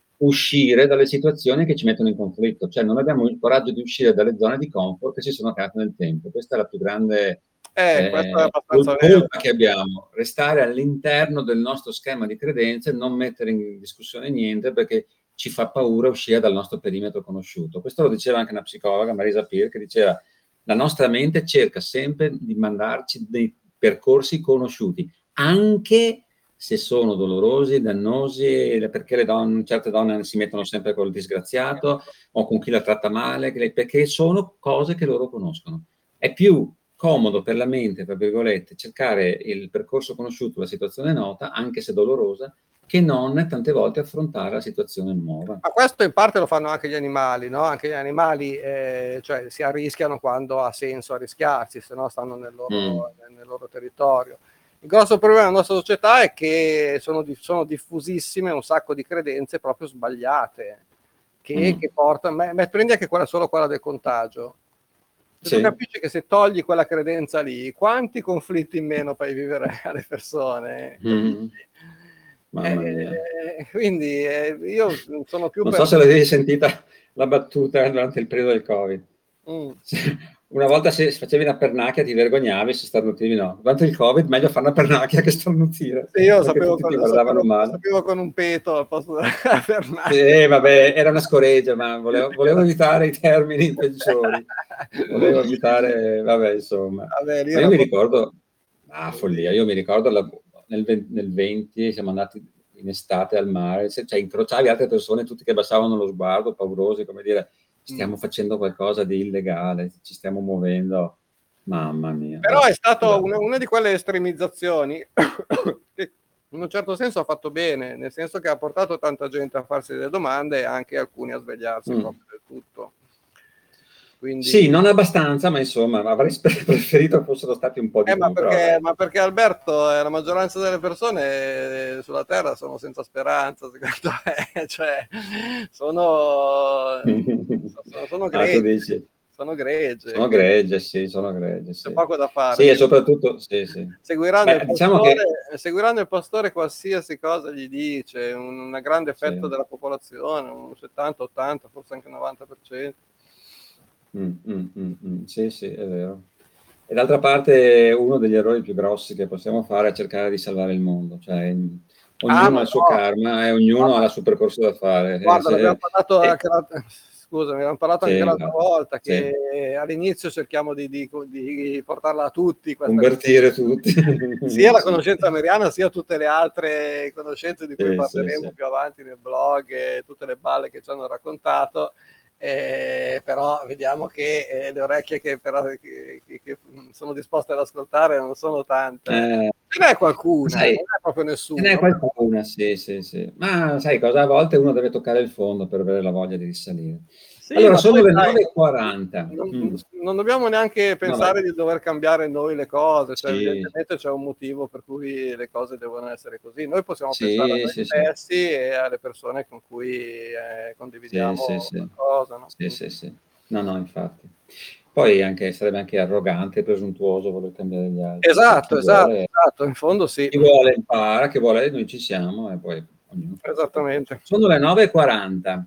uscire dalle situazioni che ci mettono in conflitto, cioè non abbiamo il coraggio di uscire dalle zone di comfort che ci sono create nel tempo. Questa è la più grande eh, questo è eh, abbastanza colpa vero. che abbiamo, restare all'interno del nostro schema di credenze, non mettere in discussione niente perché ci fa paura uscire dal nostro perimetro conosciuto. Questo lo diceva anche una psicologa, Marisa Peer, che diceva: la nostra mente cerca sempre di mandarci dei percorsi conosciuti, anche se sono dolorosi, dannosi, perché le donne, certe donne si mettono sempre col disgraziato o con chi la tratta male, perché sono cose che loro conoscono. È più comodo per la mente, tra virgolette, cercare il percorso conosciuto, la situazione nota, anche se dolorosa, che non tante volte affrontare la situazione nuova. Ma questo in parte lo fanno anche gli animali, no? Anche gli animali eh, cioè, si arrischiano quando ha senso arrischiarsi, se no stanno nel loro, mm. nel loro territorio. Il grosso problema della nostra società è che sono, sono diffusissime un sacco di credenze proprio sbagliate, che, mm. che portano, ma, ma prendi anche quella, solo quella del contagio. Se sì. Tu capisci che se togli quella credenza lì, quanti conflitti in meno fai vivere alle persone? Mm. Mamma mia. Eh, quindi eh, io sono più non per... so se l'avevi sentita la battuta durante il periodo del Covid. Mm. Una volta se facevi una pernacchia ti vergognavi, se starnutivi no. Durante il Covid meglio fare una pernacchia che starnutire. Sì, io sapevo tutti con, ti guardavano sapevo, male. sapevo con un peto al posto della pernacchia. Sì, vabbè, era una scoreggia, ma volevo, volevo evitare i termini peggiori. volevo evitare, vabbè, insomma. Vabbè, lì Ma io era mi proprio... ricordo, ah, follia, io mi ricordo la- nel, ve- nel venti siamo andati in estate al mare, se- cioè incrociavi altre persone, tutti che abbassavano lo sguardo, paurosi, come dire, Mm. stiamo facendo qualcosa di illegale, ci stiamo muovendo, mamma mia. Però Vabbè, è stato scusate. una, una di quelle estremizzazioni che in un certo senso ha fatto bene, nel senso che ha portato tanta gente a farsi delle domande e anche alcuni a svegliarsi Mm. proprio del tutto. Quindi, Sì, non abbastanza, ma insomma, avrei spe- preferito fossero stati un po' eh, di ma più, però perché, dai. ma perché Alberto, eh, la maggioranza delle persone eh, sulla Terra sono senza speranza, secondo me, cioè, sono, sono, sono Ah, tu gregie, dici, sono gregie, sono quindi gregge, sì, sono gregge, c'è sì. poco da fare. Sì, e soprattutto, sì, sì. Seguiranno il Beh, diciamo pastore, che, seguiranno il pastore qualsiasi cosa gli dice, un, una grande fetta sì. della popolazione, un settanta ottanta, forse anche un novanta per cento. Mm, mm, mm, mm. Sì, sì, è vero. E d'altra parte, uno degli errori più grossi che possiamo fare è cercare di salvare il mondo, cioè in- Ah, ognuno ma ha il suo no, karma e ognuno ha il suo percorso da fare. Eh, guarda, l'abbiamo se- parlato eh, anche l'altra, scusami, abbiamo parlato sì, anche l'altra esatto. volta Sì. che all'inizio cerchiamo di, di- di portarla a tutti questa Convertire tutti. sia la Sì, conoscenza americana sia tutte le altre conoscenze di cui sì, sì, parleremo sì. più avanti nel blog e tutte le balle che ci hanno raccontato. Eh, però vediamo che eh, le orecchie che, però, che, che, che sono disposte ad ascoltare non sono tante. Eh, Ce n'è qualcuna, non sai, è proprio ce n'è nessuno. qualcuna, sì, sì, sì. Ma sai cosa? A volte uno deve toccare il fondo per avere la voglia di risalire. Sì, Allora, ma sono poi le sai, nove e quaranta. non, Mm. non dobbiamo neanche No, vai. pensare di dover cambiare noi le cose, cioè Sì, evidentemente c'è un motivo per cui le cose devono essere così. Noi possiamo pensare a sì, noi sì, sì, stessi e alle persone con cui eh, sì, condividiamo sì, sì, qualcosa, no? sì, sì, sì. No, no, infatti. Poi anche, sarebbe anche arrogante e presuntuoso voler cambiare gli altri. Cioè, Esatto, chi esatto, vuole, esatto, in fondo sì, chi vuole impara, chi vuole noi ci siamo e poi ognuno fa il suo percorso. esattamente. Sono le nove e quaranta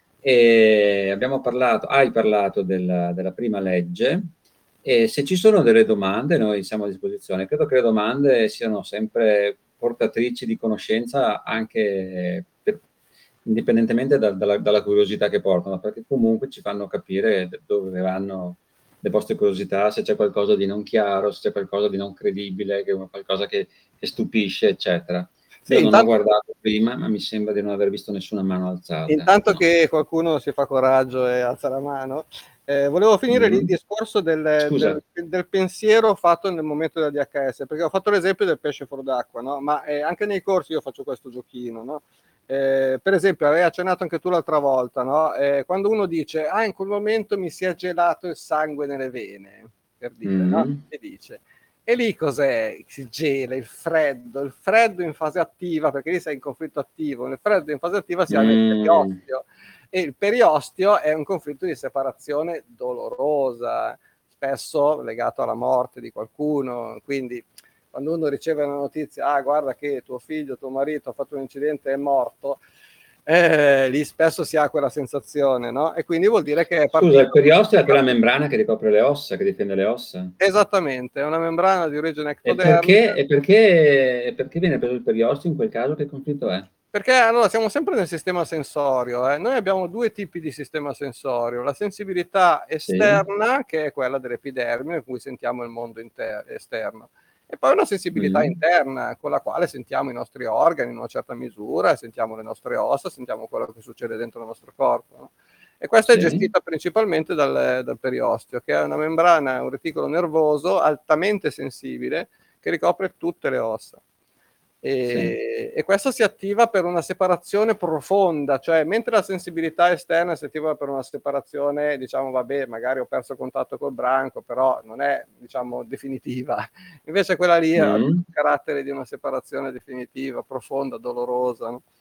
e abbiamo parlato, hai parlato della, della prima legge e se ci sono delle domande noi siamo a disposizione. Credo che le domande siano sempre portatrici di conoscenza anche per- indipendentemente da- dalla, dalla curiosità che portano, perché comunque ci fanno capire dove vanno le vostre curiosità, se c'è qualcosa di non chiaro, se c'è qualcosa di non credibile, che- qualcosa che, che stupisce, eccetera. Io Sì, non ho intanto, guardato prima, ma mi sembra di non aver visto nessuna mano alzata. intanto No. che qualcuno si fa coraggio e alza la mano, eh, volevo finire lì il Mm. discorso del, Scusa. del- del pensiero fatto nel momento della D H S, perché ho fatto l'esempio del pesce fuor d'acqua, no? Ma eh, anche nei corsi io faccio questo giochino, no? Eh, per esempio, avevi accennato anche tu l'altra volta, no? Eh, quando uno dice, ah, in quel momento mi si è gelato il sangue nelle vene, per dire, no? Mm. E dice, e lì cos'è? Si gela, il freddo, il freddo in fase attiva, perché lì sei in conflitto attivo, nel freddo in fase attiva si ha nel Mm. periostio, e il periostio è un conflitto di separazione dolorosa, spesso legato alla morte di qualcuno, quindi quando uno riceve una notizia, ah guarda che tuo figlio, tuo marito ha fatto un incidente e è morto, eh, lì spesso si ha quella sensazione, no? E quindi vuol dire che è Scusa, il partito... periosteo è quella membrana che ricopre le ossa, che difende le ossa? Esattamente, è una membrana di origine E ectodermica. perché, e perché, e perché viene preso il periosteo in quel caso? Che conflitto è? Perché allora siamo sempre nel sistema sensorio, eh. Noi abbiamo due tipi di sistema sensorio, la sensibilità Sì. esterna, che è quella dell'epidermide, in cui sentiamo il mondo inter- esterno, e poi una sensibilità Mm. interna, con la quale sentiamo i nostri organi in una certa misura, sentiamo le nostre ossa, sentiamo quello che succede dentro il nostro corpo, no? E questa è Sì. gestita principalmente dal, dal periosteo, che è una membrana, un reticolo nervoso altamente sensibile che ricopre tutte le ossa. Sì. E, e questo si attiva per una separazione profonda, cioè mentre la sensibilità esterna si attiva per una separazione, diciamo, vabbè, magari ho perso contatto col branco, però non è, diciamo, definitiva. Invece quella lì ha il Mm. carattere di una separazione definitiva, profonda, dolorosa, no?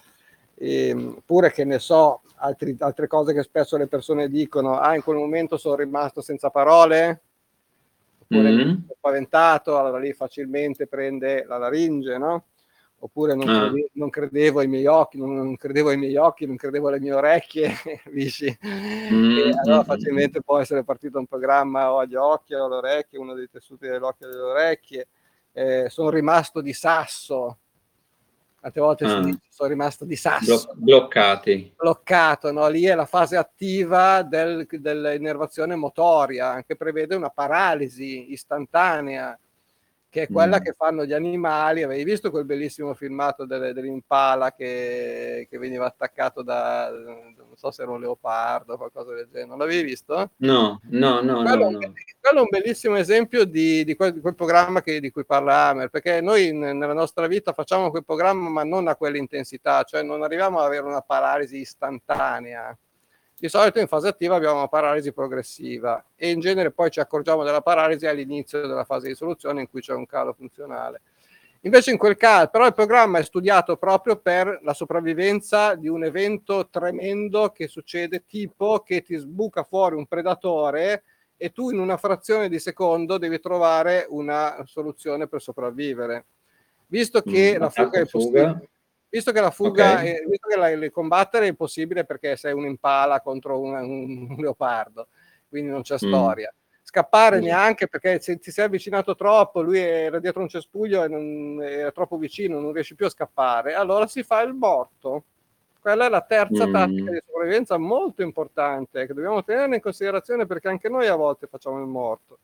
E, pure che ne so, altri, altre cose che spesso le persone dicono, ah, in quel momento sono rimasto senza parole, oppure mi Mm. sono spaventato, allora lì facilmente prende la laringe, no? Oppure non, Ah. crede, non credevo ai miei occhi, non, non credevo ai miei occhi, non credevo alle mie orecchie, capisci? E Mm, allora mm, mm, mm. facilmente può essere partito un programma o agli occhi o alle orecchie, uno dei tessuti dell'occhio e delle orecchie, eh, sono rimasto di sasso, tante volte si Ah. dice sono rimasto di sasso. Blo- bloccati. Bloccato, no? Lì è la fase attiva del, dell'innervazione motoria, che prevede una paralisi istantanea, che è quella Mm. che fanno gli animali. Avevi visto quel bellissimo filmato delle, dell'impala che, che veniva attaccato da, non so se era un leopardo o qualcosa del genere, non l'avevi visto? No, no, no, Quello, no, è un- no. quello è un bellissimo esempio di, di, quel, di quel programma che, di cui parla Hammer, perché noi in- nella nostra vita facciamo quel programma ma non a quell'intensità, cioè non arriviamo ad avere una paralisi istantanea. Di solito in fase attiva abbiamo una paralisi progressiva e in genere poi ci accorgiamo della paralisi all'inizio della fase di soluzione in cui c'è un calo funzionale. Invece in quel caso, però il programma è studiato proprio per la sopravvivenza di un evento tremendo che succede, tipo che ti sbuca fuori un predatore e tu in una frazione di secondo devi trovare una soluzione per sopravvivere. Visto che Mm, la fuga attacco, è possibile, fuga. visto che la fuga, Ok. è, visto che la, le combattere è impossibile perché sei un'impala contro un, un leopardo, quindi non c'è Mm. storia. Scappare Mm. neanche, perché se ti sei avvicinato troppo, lui era dietro un cespuglio e non, era troppo vicino, non riesci più a scappare, allora si fa il morto. Quella è la terza tattica Mm. di sopravvivenza molto importante che dobbiamo tenere in considerazione, perché anche noi a volte facciamo il morto.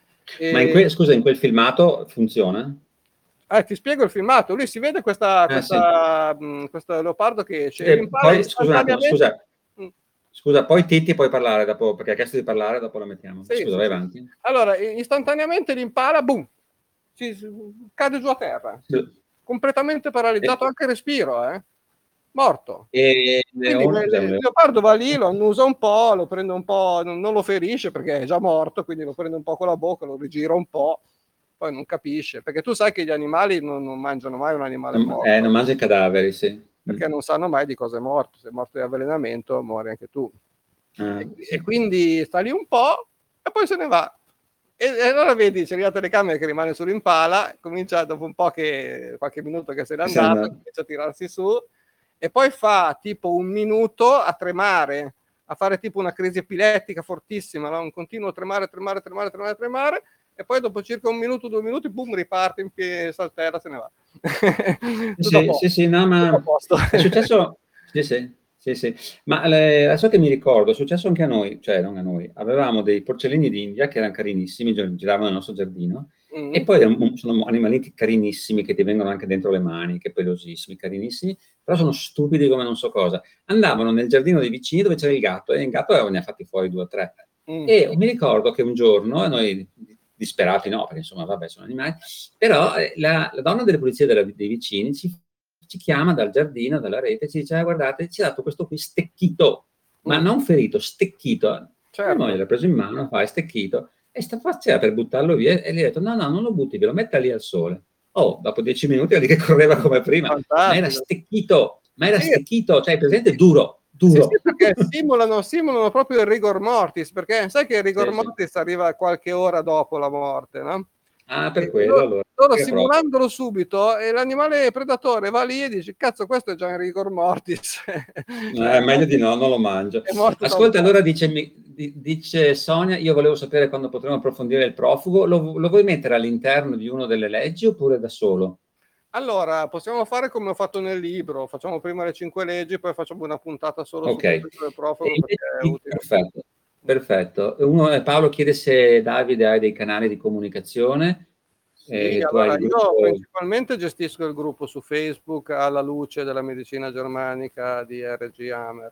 Ma in E, que- scusa, in quel filmato funziona? eh, ti spiego il filmato. Lui si vede questa, Eh sì. questa, mh, questo leopardo che esce e E l'impala poi, scusa un attimo, istantaneamente. scusa, Mm, scusa, poi Titti puoi parlare dopo, perché ha chiesto di parlare, dopo la mettiamo. sì, Scusa, sì, vai sì. avanti. Allora, istantaneamente l'impala, boom, si, cade giù a terra, Sì. completamente paralizzato, E, anche il respiro, eh? Morto. e Quindi Leone, cos'è un il leone? leopardo va lì, lo annusa un po', lo prende un po', non, non lo ferisce perché è già morto, quindi lo prende un po' con la bocca, lo rigira un po', poi non capisce, perché tu sai che gli animali non, non mangiano mai un animale Eh, morto, non mangia i cadaveri, sì. perché non sanno mai di cosa è morto. Se è morto di avvelenamento, muori anche tu. Ah, E, e sì. quindi sta lì un po' e poi se ne va. E, e allora vedi, c'è la telecamera che rimane sull'impala, comincia dopo un po' che qualche minuto che se n'è Sì, andato, no. comincia a tirarsi su e poi fa tipo un minuto a tremare, a fare tipo una crisi epilettica fortissima, no? Un continuo tremare, tremare, tremare, tremare, tremare, e poi dopo circa un minuto, due minuti, boom, riparte in piedi, saltella, se ne va. Tutto a Sì, posto. sì, sì, no, Tutto a ma posto. è successo, sì, sì, sì, sì. Ma le- adesso che mi ricordo, è successo anche a noi, cioè non a noi, avevamo dei porcellini d'India che erano carinissimi, gi- giravano nel nostro giardino, e Mm. poi erano- sono animaletti carinissimi che ti vengono anche dentro le mani, che pelosissimi, carinissimi, però sono stupidi come non so cosa. Andavano nel giardino dei vicini dove c'era il gatto, e il gatto ne ha fatti fuori due o tre. Mm. E mi ricordo che un giorno, e noi disperati no, perché insomma vabbè sono animali, però eh, la, la donna delle pulizie della- dei vicini ci, ci chiama dal giardino, dalla rete, ci dice: "Ah, guardate, ci ha dato questo qui stecchito, ma Mm. non ferito, stecchito." Mia moglie Certo. l'ha preso in mano, fa, è stecchito, e sta facendo per buttarlo via, e gli ha detto: no, no, non lo butti, ve lo metta lì al sole. Oh, dopo dieci minuti era lì che correva come prima, ma era Fantastico. stecchito, ma era Sì, stecchito, cioè presente duro, sì, sì, duro. perché simulano, simulano proprio il rigor mortis, perché sai che il rigor Sì, sì. mortis arriva qualche ora dopo la morte, no? Ah, per E quello loro, allora. loro Che proprio. simulandolo subito, e l'animale predatore va lì e dice: cazzo, questo è già in rigor mortis. Cioè, Eh, meglio di no, non lo mangio. è morto da un Ascolta, po'. allora dice, mi- di- dice Sonia, io volevo sapere quando potremo approfondire il profugo, lo, lo vuoi mettere all'interno di una delle leggi oppure da solo? Allora, possiamo fare come ho fatto nel libro, facciamo prima le cinque leggi, poi facciamo una puntata solo sul Ok. conflitto del E profugo perché è invece- utile. perfetto, perfetto. Uno, Paolo chiede se Davide hai dei canali di comunicazione, Sì, eh, tu hai allora il io gruppo. principalmente gestisco il gruppo su Facebook alla luce della medicina germanica di R G Hammer.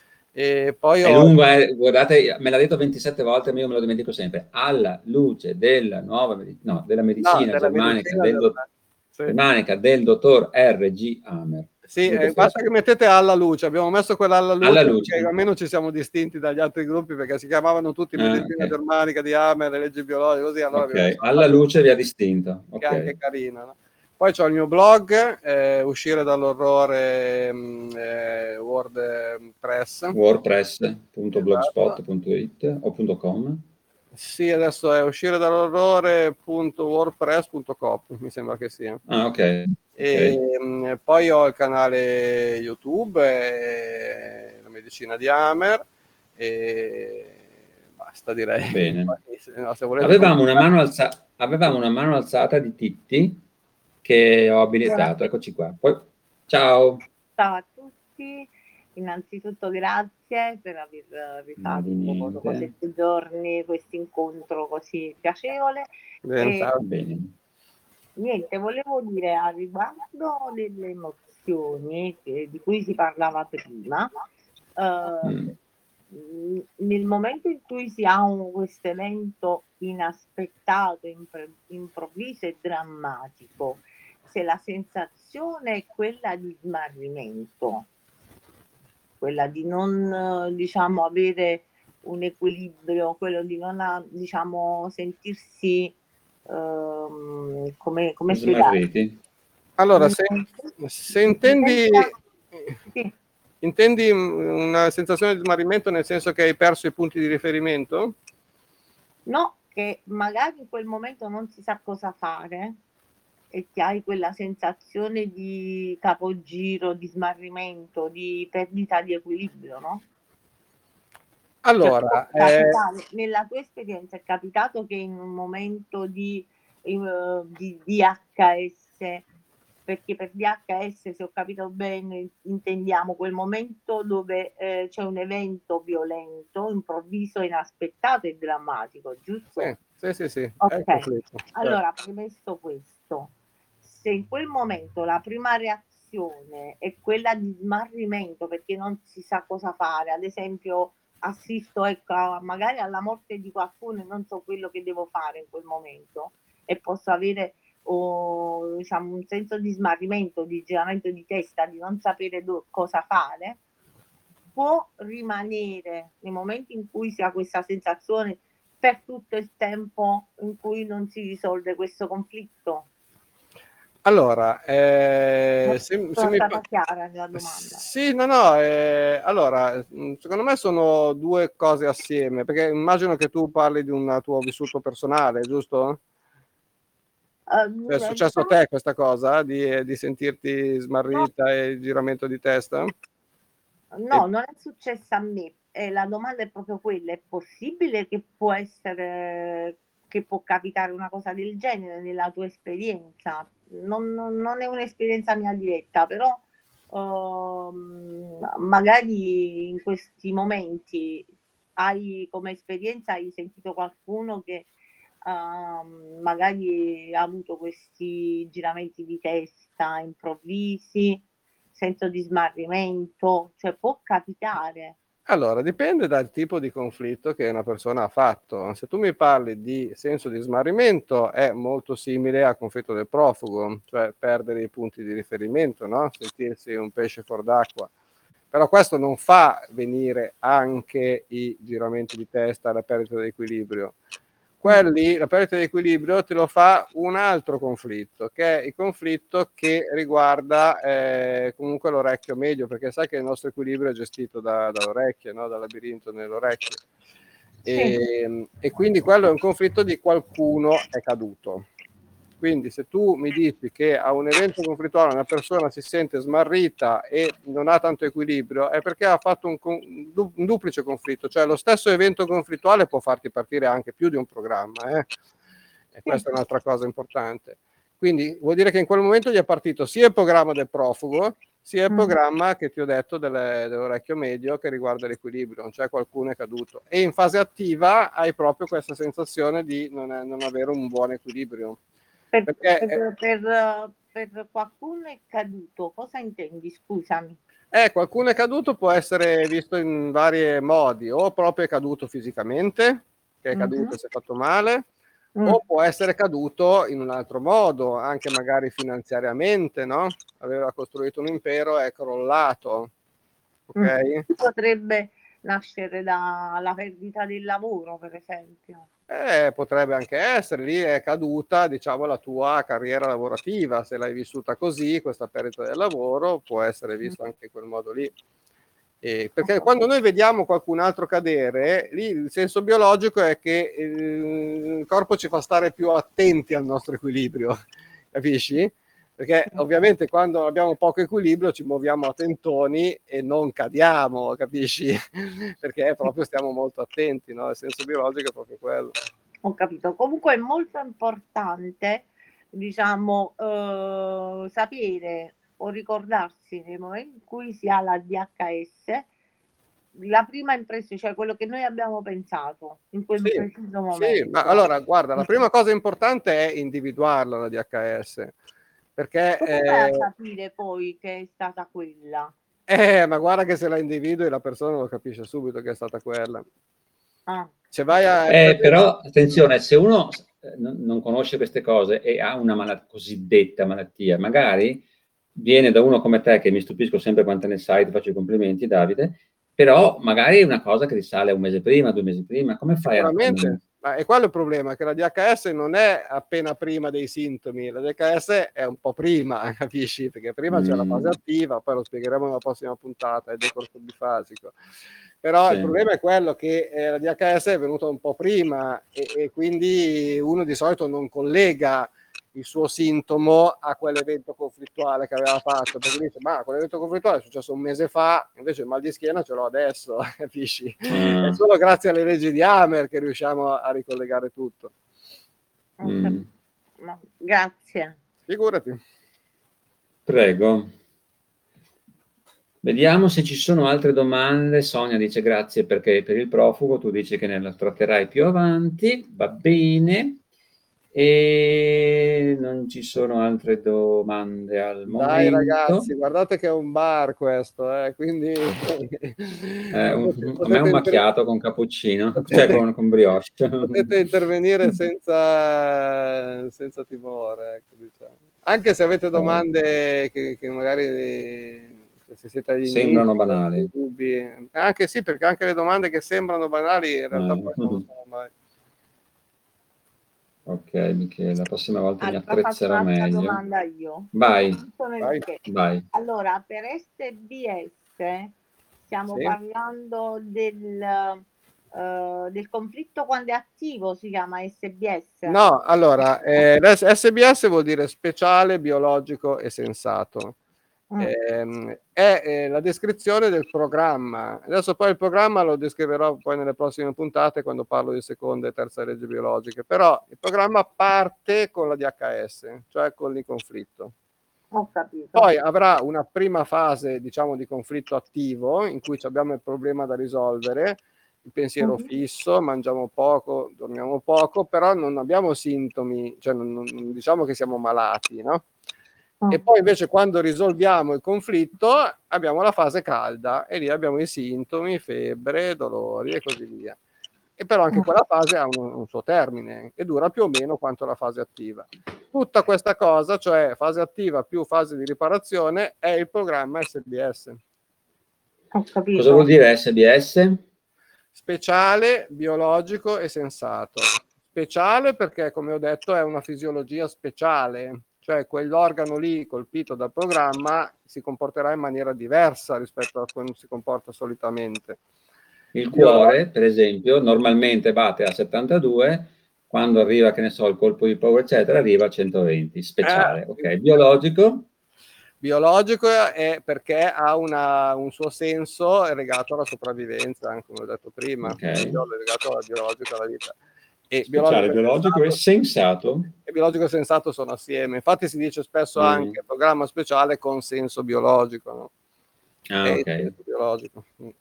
E poi È ho... lungo, eh, guardate, me l'ha detto ventisette volte, ma io me lo dimentico sempre. Alla luce della nuova medi- no, della No, medicina della germanica medicina del, do- germanica. Sì. germanica del dottor R G. Hammer. Sì, Gruppo eh, basta che Facebook. mettete alla luce, abbiamo messo quella alla Alla luce luce. perché almeno ci siamo distinti dagli altri gruppi, perché si chiamavano tutti Ah, medicina ok. germanica di Hammer, le leggi biologiche, così, allora abbiamo Ok, messo alla alla luce, luce vi ha distinto. che è anche Ok. carina, no? Poi c'ho il mio blog, eh, uscire dall'orrore, mh, eh, WordPress. wordpress punto Esatto. blogspot punto it o .com. Sì, adesso è uscire dall'orrore punto wordpress punto com, mi sembra che sia. Ah, ok. Ok. E, mh, poi ho il canale YouTube, eh, la medicina di Hammer, e basta, direi. Bene. Poi, se, no, se volete Avevamo una contattare- mano alza- avevamo una mano alzata di Titti che ho abilitato. Eccoci qua. Poi Ciao. Ciao a tutti, innanzitutto grazie per aver Ma di rifatto dopo niente. sette giorni questo incontro così piacevole. Bene, E ciao. Bene. niente, volevo dire a riguardo delle emozioni che, di cui si parlava prima, eh, Mm. nel momento in cui si ha un, questo evento inaspettato, impre, improvviso e drammatico, se la sensazione è quella di smarrimento, quella di non, diciamo, avere un equilibrio, quello di non, ha, diciamo, sentirsi, ehm, come, come spiegare? Smarriti. Allora, se, se intendi, Sì. intendi una sensazione di smarrimento nel senso che hai perso i punti di riferimento? No, che magari in quel momento non si sa cosa fare e ti hai quella sensazione di capogiro, di smarrimento, di perdita di equilibrio, no? Allora, Cioè, eh, nella tua esperienza è capitato che in un momento di, uh, di D H S, perché per D H S, se ho capito bene, intendiamo quel momento dove eh, c'è un evento violento, improvviso, inaspettato e drammatico, giusto? sì, sì, sì, sì. Ok, Certo. allora premesso questo, se in quel momento la prima reazione è quella di smarrimento perché non si sa cosa fare, ad esempio assisto ecco, magari alla morte di qualcuno e non so quello che devo fare in quel momento e posso avere o, diciamo, un senso di smarrimento, di giramento di testa, di non sapere do- cosa fare, può rimanere nei momenti in cui si ha questa sensazione per tutto il tempo in cui non si risolve questo conflitto. Allora, eh, se, sono se mi stata fa... chiara nella domanda. Sì, no, no, eh, allora, secondo me sono due cose assieme, perché immagino che tu parli di un tuo vissuto personale, giusto? Uh, È successo a te questa cosa, di, di sentirti smarrita no. E giramento di testa? No, e... non è successo a me. Eh, la domanda è proprio quella, è possibile che può essere, che può capitare una cosa del genere nella tua esperienza? Non, non, non è un'esperienza mia diretta, però uh, magari in questi momenti hai come esperienza, hai sentito qualcuno che uh, magari ha avuto questi giramenti di testa improvvisi, senso di smarrimento, cioè può capitare. Allora, dipende dal tipo di conflitto che una persona ha fatto. Se tu mi parli di senso di smarrimento, è molto simile al conflitto del profugo, cioè perdere i punti di riferimento, no? Sentirsi un pesce fuor d'acqua. Però questo non fa venire anche i giramenti di testa, la perdita di equilibrio. Quelli, la perdita di equilibrio te lo fa un altro conflitto, che è il conflitto che riguarda eh, comunque l'orecchio medio, perché sai che il nostro equilibrio è gestito da, dall'orecchio, no? Dal labirinto nell'orecchio. E, sì. E quindi quello è un conflitto di qualcuno è caduto. Quindi se tu mi dici che a un evento conflittuale una persona si sente smarrita e non ha tanto equilibrio, è perché ha fatto un, un duplice conflitto, cioè lo stesso evento conflittuale può farti partire anche più di un programma, eh? E questa è un'altra cosa importante. Quindi vuol dire che in quel momento gli è partito sia il programma del profugo, sia il programma che ti ho detto delle, dell'orecchio medio che riguarda l'equilibrio, cioè qualcuno è caduto. E in fase attiva hai proprio questa sensazione di non, è, non avere un buon equilibrio. Per, Perché, per, per, per qualcuno è caduto, cosa intendi? Scusami. Eh, qualcuno è caduto può essere visto in vari modi, o proprio è caduto fisicamente, che è caduto mm-hmm. e si è fatto male, mm. o può essere caduto in un altro modo, anche magari finanziariamente, no? Aveva costruito un impero e è crollato, ok? Mm. Potrebbe nascere dalla perdita del lavoro, per esempio. Eh, potrebbe anche essere, lì è caduta, diciamo, la tua carriera lavorativa, se l'hai vissuta così, questa perdita del lavoro, può essere visto anche in quel modo lì. Eh, perché quando noi vediamo qualcun altro cadere, lì il senso biologico è che il corpo ci fa stare più attenti al nostro equilibrio, capisci? Perché ovviamente quando abbiamo poco equilibrio ci muoviamo a tentoni e non cadiamo, capisci? Perché proprio stiamo molto attenti, no? Il senso biologico è proprio quello. Ho capito. Comunque è molto importante, diciamo, eh, sapere o ricordarsi nel momento in cui si ha la D H S, la prima impressione, cioè quello che noi abbiamo pensato in quel Sì, preciso momento. sì, ma allora guarda, la prima cosa importante è individuarla la D H S, perché Come fai a eh, capire poi che è stata quella? eh, ma guarda che se la individui la persona lo capisce subito che è stata quella. Ah. Se vai a Eh, però attenzione, se uno eh, non, non conosce queste cose e ha una mala- cosiddetta malattia, magari viene da uno come te, che mi stupisco sempre quanto ne sai, ti faccio i complimenti, Davide, però magari è una cosa che risale un mese prima, due mesi prima, come fai a... Sicuramente, ma è quello il problema, che la D H S non è appena prima dei sintomi, la D H S è un po' prima, capisci? Perché prima Mm. c'è la fase attiva, poi lo spiegheremo nella prossima puntata, è decorso bifasico. Però Sì. il problema è quello che eh, la D H S è venuta un po' prima e, e quindi uno di solito non collega il suo sintomo a quell'evento conflittuale che aveva fatto, perché dice ma quell'evento conflittuale è successo un mese fa, invece il mal di schiena ce l'ho adesso, capisci? Mm. È solo grazie alle leggi di Hammer che riusciamo a ricollegare tutto. Mm. Grazie. Figurati. Prego. Vediamo se ci sono altre domande. Sonia dice grazie perché per il profugo, tu dici che ne la tratterai più avanti, va bene. E non ci sono altre domande al Dai momento. ragazzi, guardate che è un bar questo, eh, quindi Eh, un, potete, a me è un potete macchiato con cappuccino, cioè con, con brioche. Potete intervenire senza, senza timore, ecco, diciamo. Anche se avete domande che, che magari se siete agli sembrano inizi, banali. dubbi, anche sì, perché anche le domande che sembrano banali in realtà Eh. poi non lo sono mai. Ok, Michele, la prossima volta Allora, mi attrezzerò faccio un'altra meglio. domanda io. Vai, Vai. vai. Allora, per S B S stiamo Sì. parlando del, uh, del conflitto quando è attivo, si chiama S B S? No, allora, eh, S B S vuol dire speciale, biologico e sensato. Mm. Eh, è eh, la descrizione del programma. Adesso poi il programma lo descriverò poi nelle prossime puntate quando parlo di seconda e terza legge biologiche, però il programma parte con la D H S, cioè con il conflitto. Ho capito. Poi avrà una prima fase, diciamo, di conflitto attivo in cui abbiamo il problema da risolvere, il pensiero Mm-hmm. fisso, mangiamo poco, dormiamo poco, però non abbiamo sintomi, cioè non, non, diciamo che siamo malati, no? Oh. E poi invece quando risolviamo il conflitto abbiamo la fase calda e lì abbiamo i sintomi, febbre, dolori e così via. E però anche quella fase ha un, un suo termine e dura più o meno quanto la fase attiva. Tutta questa cosa, cioè fase attiva più fase di riparazione, è il programma S B S. Ho capito. Cosa vuol dire S B S? Speciale, biologico e sensato. Speciale perché, come ho detto, è una fisiologia speciale, cioè quell'organo lì colpito dal programma si comporterà in maniera diversa rispetto a come si comporta solitamente. Il cuore, per esempio, normalmente batte a settantadue, quando arriva, che ne so, il colpo di paura, eccetera, arriva a centoventi, speciale. Eh, ok, biologico? Biologico è perché ha una, un suo senso legato alla sopravvivenza, come ho detto prima, Okay. legato alla biologica, alla vita. E Speciale, biologico, biologico e sensato. E biologico e sensato sono assieme. Infatti si dice spesso Mm. anche programma speciale con senso biologico, no? Ah, E ok. senso biologico.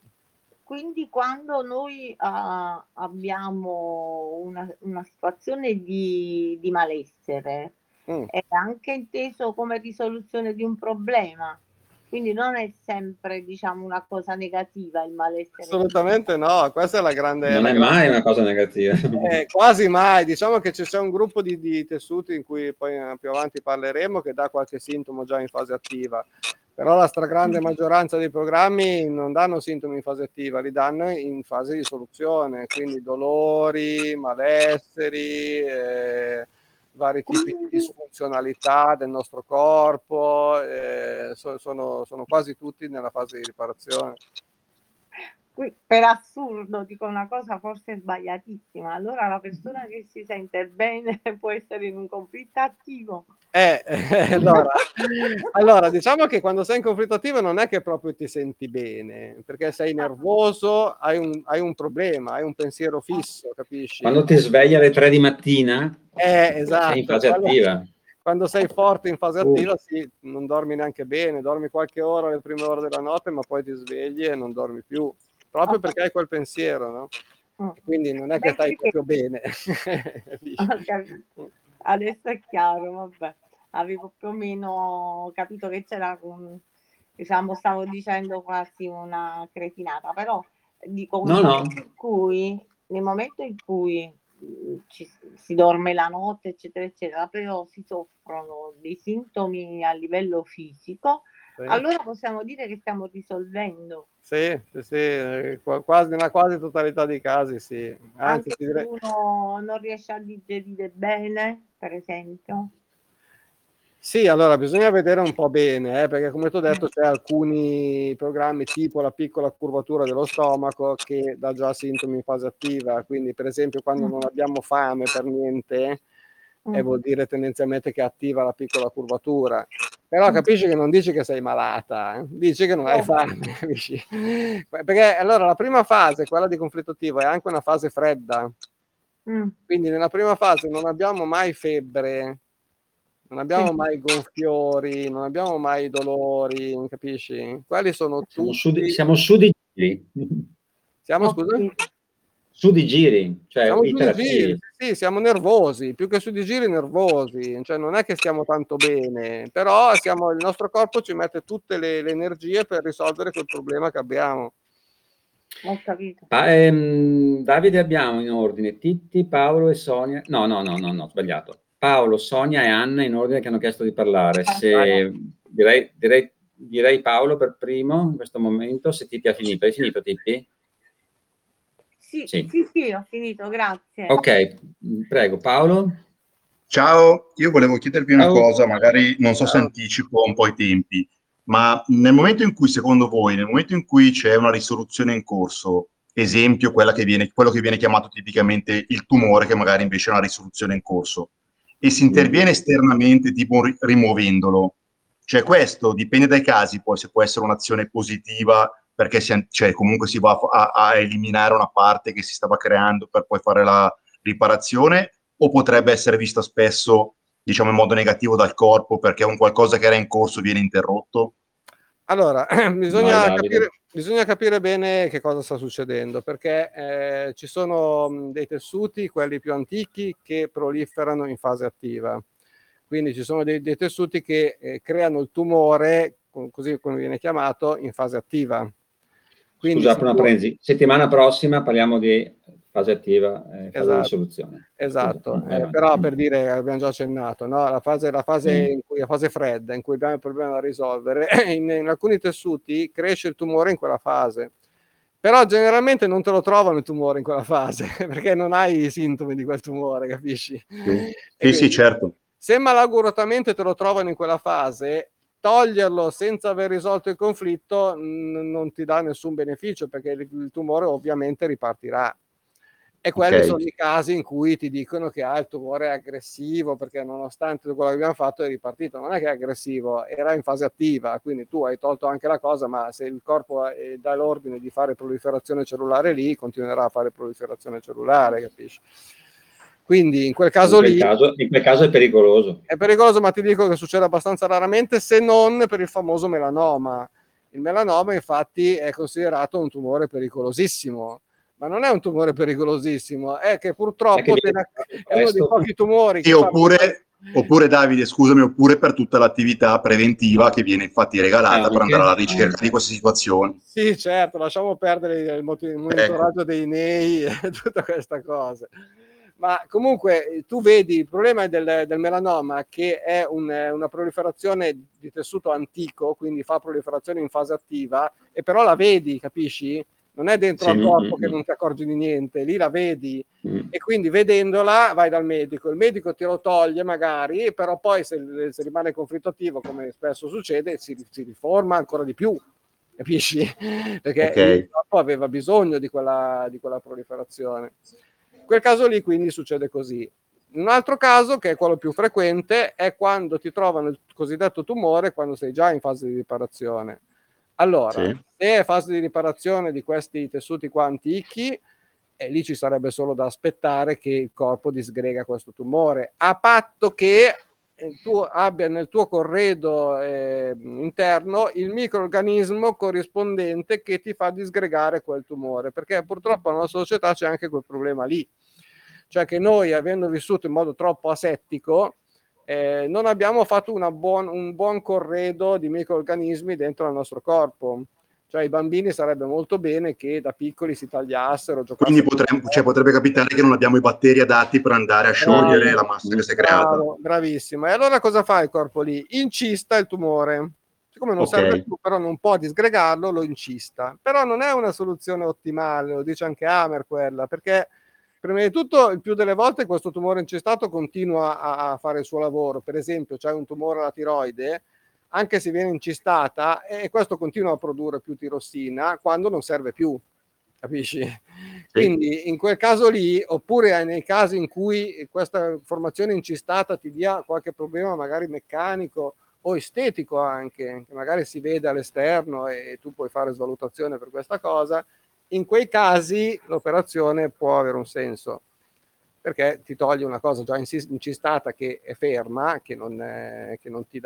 Quindi quando noi uh, abbiamo una, una situazione di, di malessere, mm. è anche inteso come risoluzione di un problema. Quindi non è sempre, diciamo, una cosa negativa il malessere. Assolutamente no, questa è la grande... Non la è grande... mai una cosa negativa. Eh, quasi mai, diciamo che c'è un gruppo di, di tessuti in cui poi più avanti parleremo che dà qualche sintomo già in fase attiva, però la stragrande maggioranza dei programmi non danno sintomi in fase attiva, li danno in fase di soluzione, quindi dolori, malesseri, eh, vari tipi di disfunzionalità del nostro corpo, eh, so, sono, sono quasi tutti nella fase di riparazione. Per assurdo dico una cosa forse sbagliatissima, allora la persona che si sente bene può essere in un conflitto attivo. Eh, eh, allora, allora, diciamo che quando sei in conflitto attivo non è che proprio ti senti bene, perché sei nervoso, hai un, hai un problema, hai un pensiero fisso, capisci? Quando ti svegli alle tre di mattina, eh, esatto, sei in fase quello, attiva. quando sei forte in fase attiva, uh. sì, non dormi neanche bene, dormi qualche ora le prime ore della notte, ma poi ti svegli e non dormi più, proprio perché hai quel pensiero, no? Mm. Quindi non è che Beh, stai che... proprio bene. Adesso è chiaro, vabbè. Avevo più o meno capito che c'era un, diciamo, stavo dicendo quasi una cretinata, però dico no, nel no. momento in cui, nel momento in cui ci, si dorme la notte, eccetera, eccetera, però si soffrono dei sintomi a livello fisico, sì. Allora possiamo dire che stiamo risolvendo. Sì, sì, sì, quasi nella quasi totalità dei casi, sì. Anzi, Anche se direi... uno non riesce a digerire bene, per esempio. Sì, allora bisogna vedere un po' bene, eh, perché come ti ho detto c'è alcuni programmi tipo la piccola curvatura dello stomaco che dà già sintomi in fase attiva, quindi per esempio quando non abbiamo fame per niente, eh, vuol dire tendenzialmente che attiva la piccola curvatura. Però capisci che non dici che sei malata, eh? Dici che non hai fame, capisci? Perché allora la prima fase, quella di conflitto attivo, è anche una fase fredda. Mm. Quindi nella prima fase non abbiamo mai febbre, non abbiamo mai gonfiori, non abbiamo mai dolori, capisci? Quelli sono siamo tutti... Su di, siamo su di giri. Siamo, scusa? Su di giri, cioè siamo su di giri, sì, siamo nervosi, più che su di giri nervosi, cioè non è che stiamo tanto bene, però siamo, il nostro corpo ci mette tutte le, le energie per risolvere quel problema che abbiamo. Ho capito. Pa- ehm, Davide abbiamo in ordine Titti, Paolo e Sonia. No, no, no, no, no, sbagliato. Paolo, Sonia e Anna in ordine che hanno chiesto di parlare. Se, direi, direi, direi Paolo per primo in questo momento, se Titti ha finito. Hai finito, Titti? Sì, sì, sì, sì, ho finito, grazie. Ok, prego, Paolo. Ciao, io volevo chiedervi una Ciao. cosa, magari non so Ciao. se anticipo un po' i tempi, ma nel momento in cui, secondo voi, nel momento in cui c'è una risoluzione in corso, esempio quella che viene, quello che viene chiamato tipicamente il tumore, che magari invece è una risoluzione in corso, e si interviene esternamente, tipo ri- rimuovendolo, cioè questo dipende dai casi, poi se può essere un'azione positiva, perché si, cioè, comunque si va a, a eliminare una parte che si stava creando per poi fare la riparazione, o potrebbe essere vista spesso, diciamo, in modo negativo dal corpo perché un qualcosa che era in corso viene interrotto? Allora, bisogna, Vai, capire, bisogna capire bene che cosa sta succedendo, perché eh, ci sono mh, dei tessuti, quelli più antichi, che proliferano in fase attiva. Quindi ci sono dei, dei tessuti che eh, creano il tumore, così come viene chiamato, in fase attiva. Quindi Scusa, una parentesi, settimana prossima parliamo di fase attiva, eh, fase esatto, di soluzione. Esatto, eh, però per dire, abbiamo già accennato, no? la, fase, la, fase mm. in cui, la fase fredda, in cui abbiamo il problema da risolvere, in, in alcuni tessuti cresce il tumore in quella fase. Però generalmente non te lo trovano il tumore in quella fase, perché non hai i sintomi di quel tumore, capisci? Sì, sì, sì, certo. Se malauguratamente te lo trovano in quella fase, toglierlo senza aver risolto il conflitto n- non ti dà nessun beneficio, perché il, il tumore ovviamente ripartirà. E quelli okay. sono i casi in cui ti dicono che ah, il tumore è aggressivo, perché nonostante quello che abbiamo fatto è ripartito. Non è che è aggressivo, era in fase attiva, quindi tu hai tolto anche la cosa, ma se il corpo dà l'ordine di fare proliferazione cellulare lì, continuerà a fare proliferazione cellulare, capisci? Quindi in quel caso in quel lì... Caso, in quel caso è pericoloso. È pericoloso, ma ti dico che succede abbastanza raramente, se non per il famoso melanoma. Il melanoma infatti è considerato un tumore pericolosissimo. Ma non è un tumore pericolosissimo, è che purtroppo è, che viene, è uno dei pochi tumori sì, che oppure, fanno... oppure Davide, scusami, oppure per tutta l'attività preventiva che viene infatti regalata eh, per andare alla ricerca eh. di queste situazioni. Sì, certo, lasciamo perdere il monitoraggio ecco. dei N E I e tutta questa cosa. Ma comunque tu vedi il problema del, del melanoma, che è un, una proliferazione di tessuto antico, quindi fa proliferazione in fase attiva, e però la vedi, capisci? Non è dentro sì, al corpo mm, che non ti accorgi di niente, lì la vedi mm. e quindi vedendola vai dal medico, il medico te lo toglie magari, però poi se, se rimane conflitto attivo, come spesso succede, si, si riforma ancora di più, capisci? Perché okay. il corpo aveva bisogno di quella, di quella proliferazione. In quel caso lì quindi succede così. Un altro caso, che è quello più frequente, è quando ti trovano il cosiddetto tumore quando sei già in fase di riparazione. Allora, sì. se è fase di riparazione di questi tessuti qua antichi, e lì ci sarebbe solo da aspettare che il corpo disgrega questo tumore, a patto che tu abbia nel tuo corredo eh, interno il microrganismo corrispondente che ti fa disgregare quel tumore, perché purtroppo nella nostra società c'è anche quel problema lì, cioè che noi, avendo vissuto in modo troppo asettico, eh, non abbiamo fatto una buon, un buon corredo di microrganismi dentro al nostro corpo. Cioè i bambini sarebbe molto bene che da piccoli si tagliassero, quindi giocassero. potremmo, cioè, potrebbe capitare che non abbiamo i batteri adatti per andare a sciogliere Bravo, la massa che si è creata. bravo, bravissimo. E allora cosa fa il corpo lì? Incista il tumore. Siccome non Ok. serve più, però non può disgregarlo, lo incista. Però non è una soluzione ottimale, lo dice anche Hammer quella, perché prima di tutto il più delle volte questo tumore incistato continua a, a fare il suo lavoro. Per esempio c'è un tumore alla tiroide, anche se viene incistata, e questo continua a produrre più tirossina quando non serve più, capisci? Sì. Quindi in quel caso lì, oppure nei casi in cui questa formazione incistata ti dia qualche problema magari meccanico o estetico anche, che magari si vede all'esterno e tu puoi fare svalutazione per questa cosa, in quei casi l'operazione può avere un senso, perché ti toglie una cosa già incistata che è ferma, che non, è, che non ti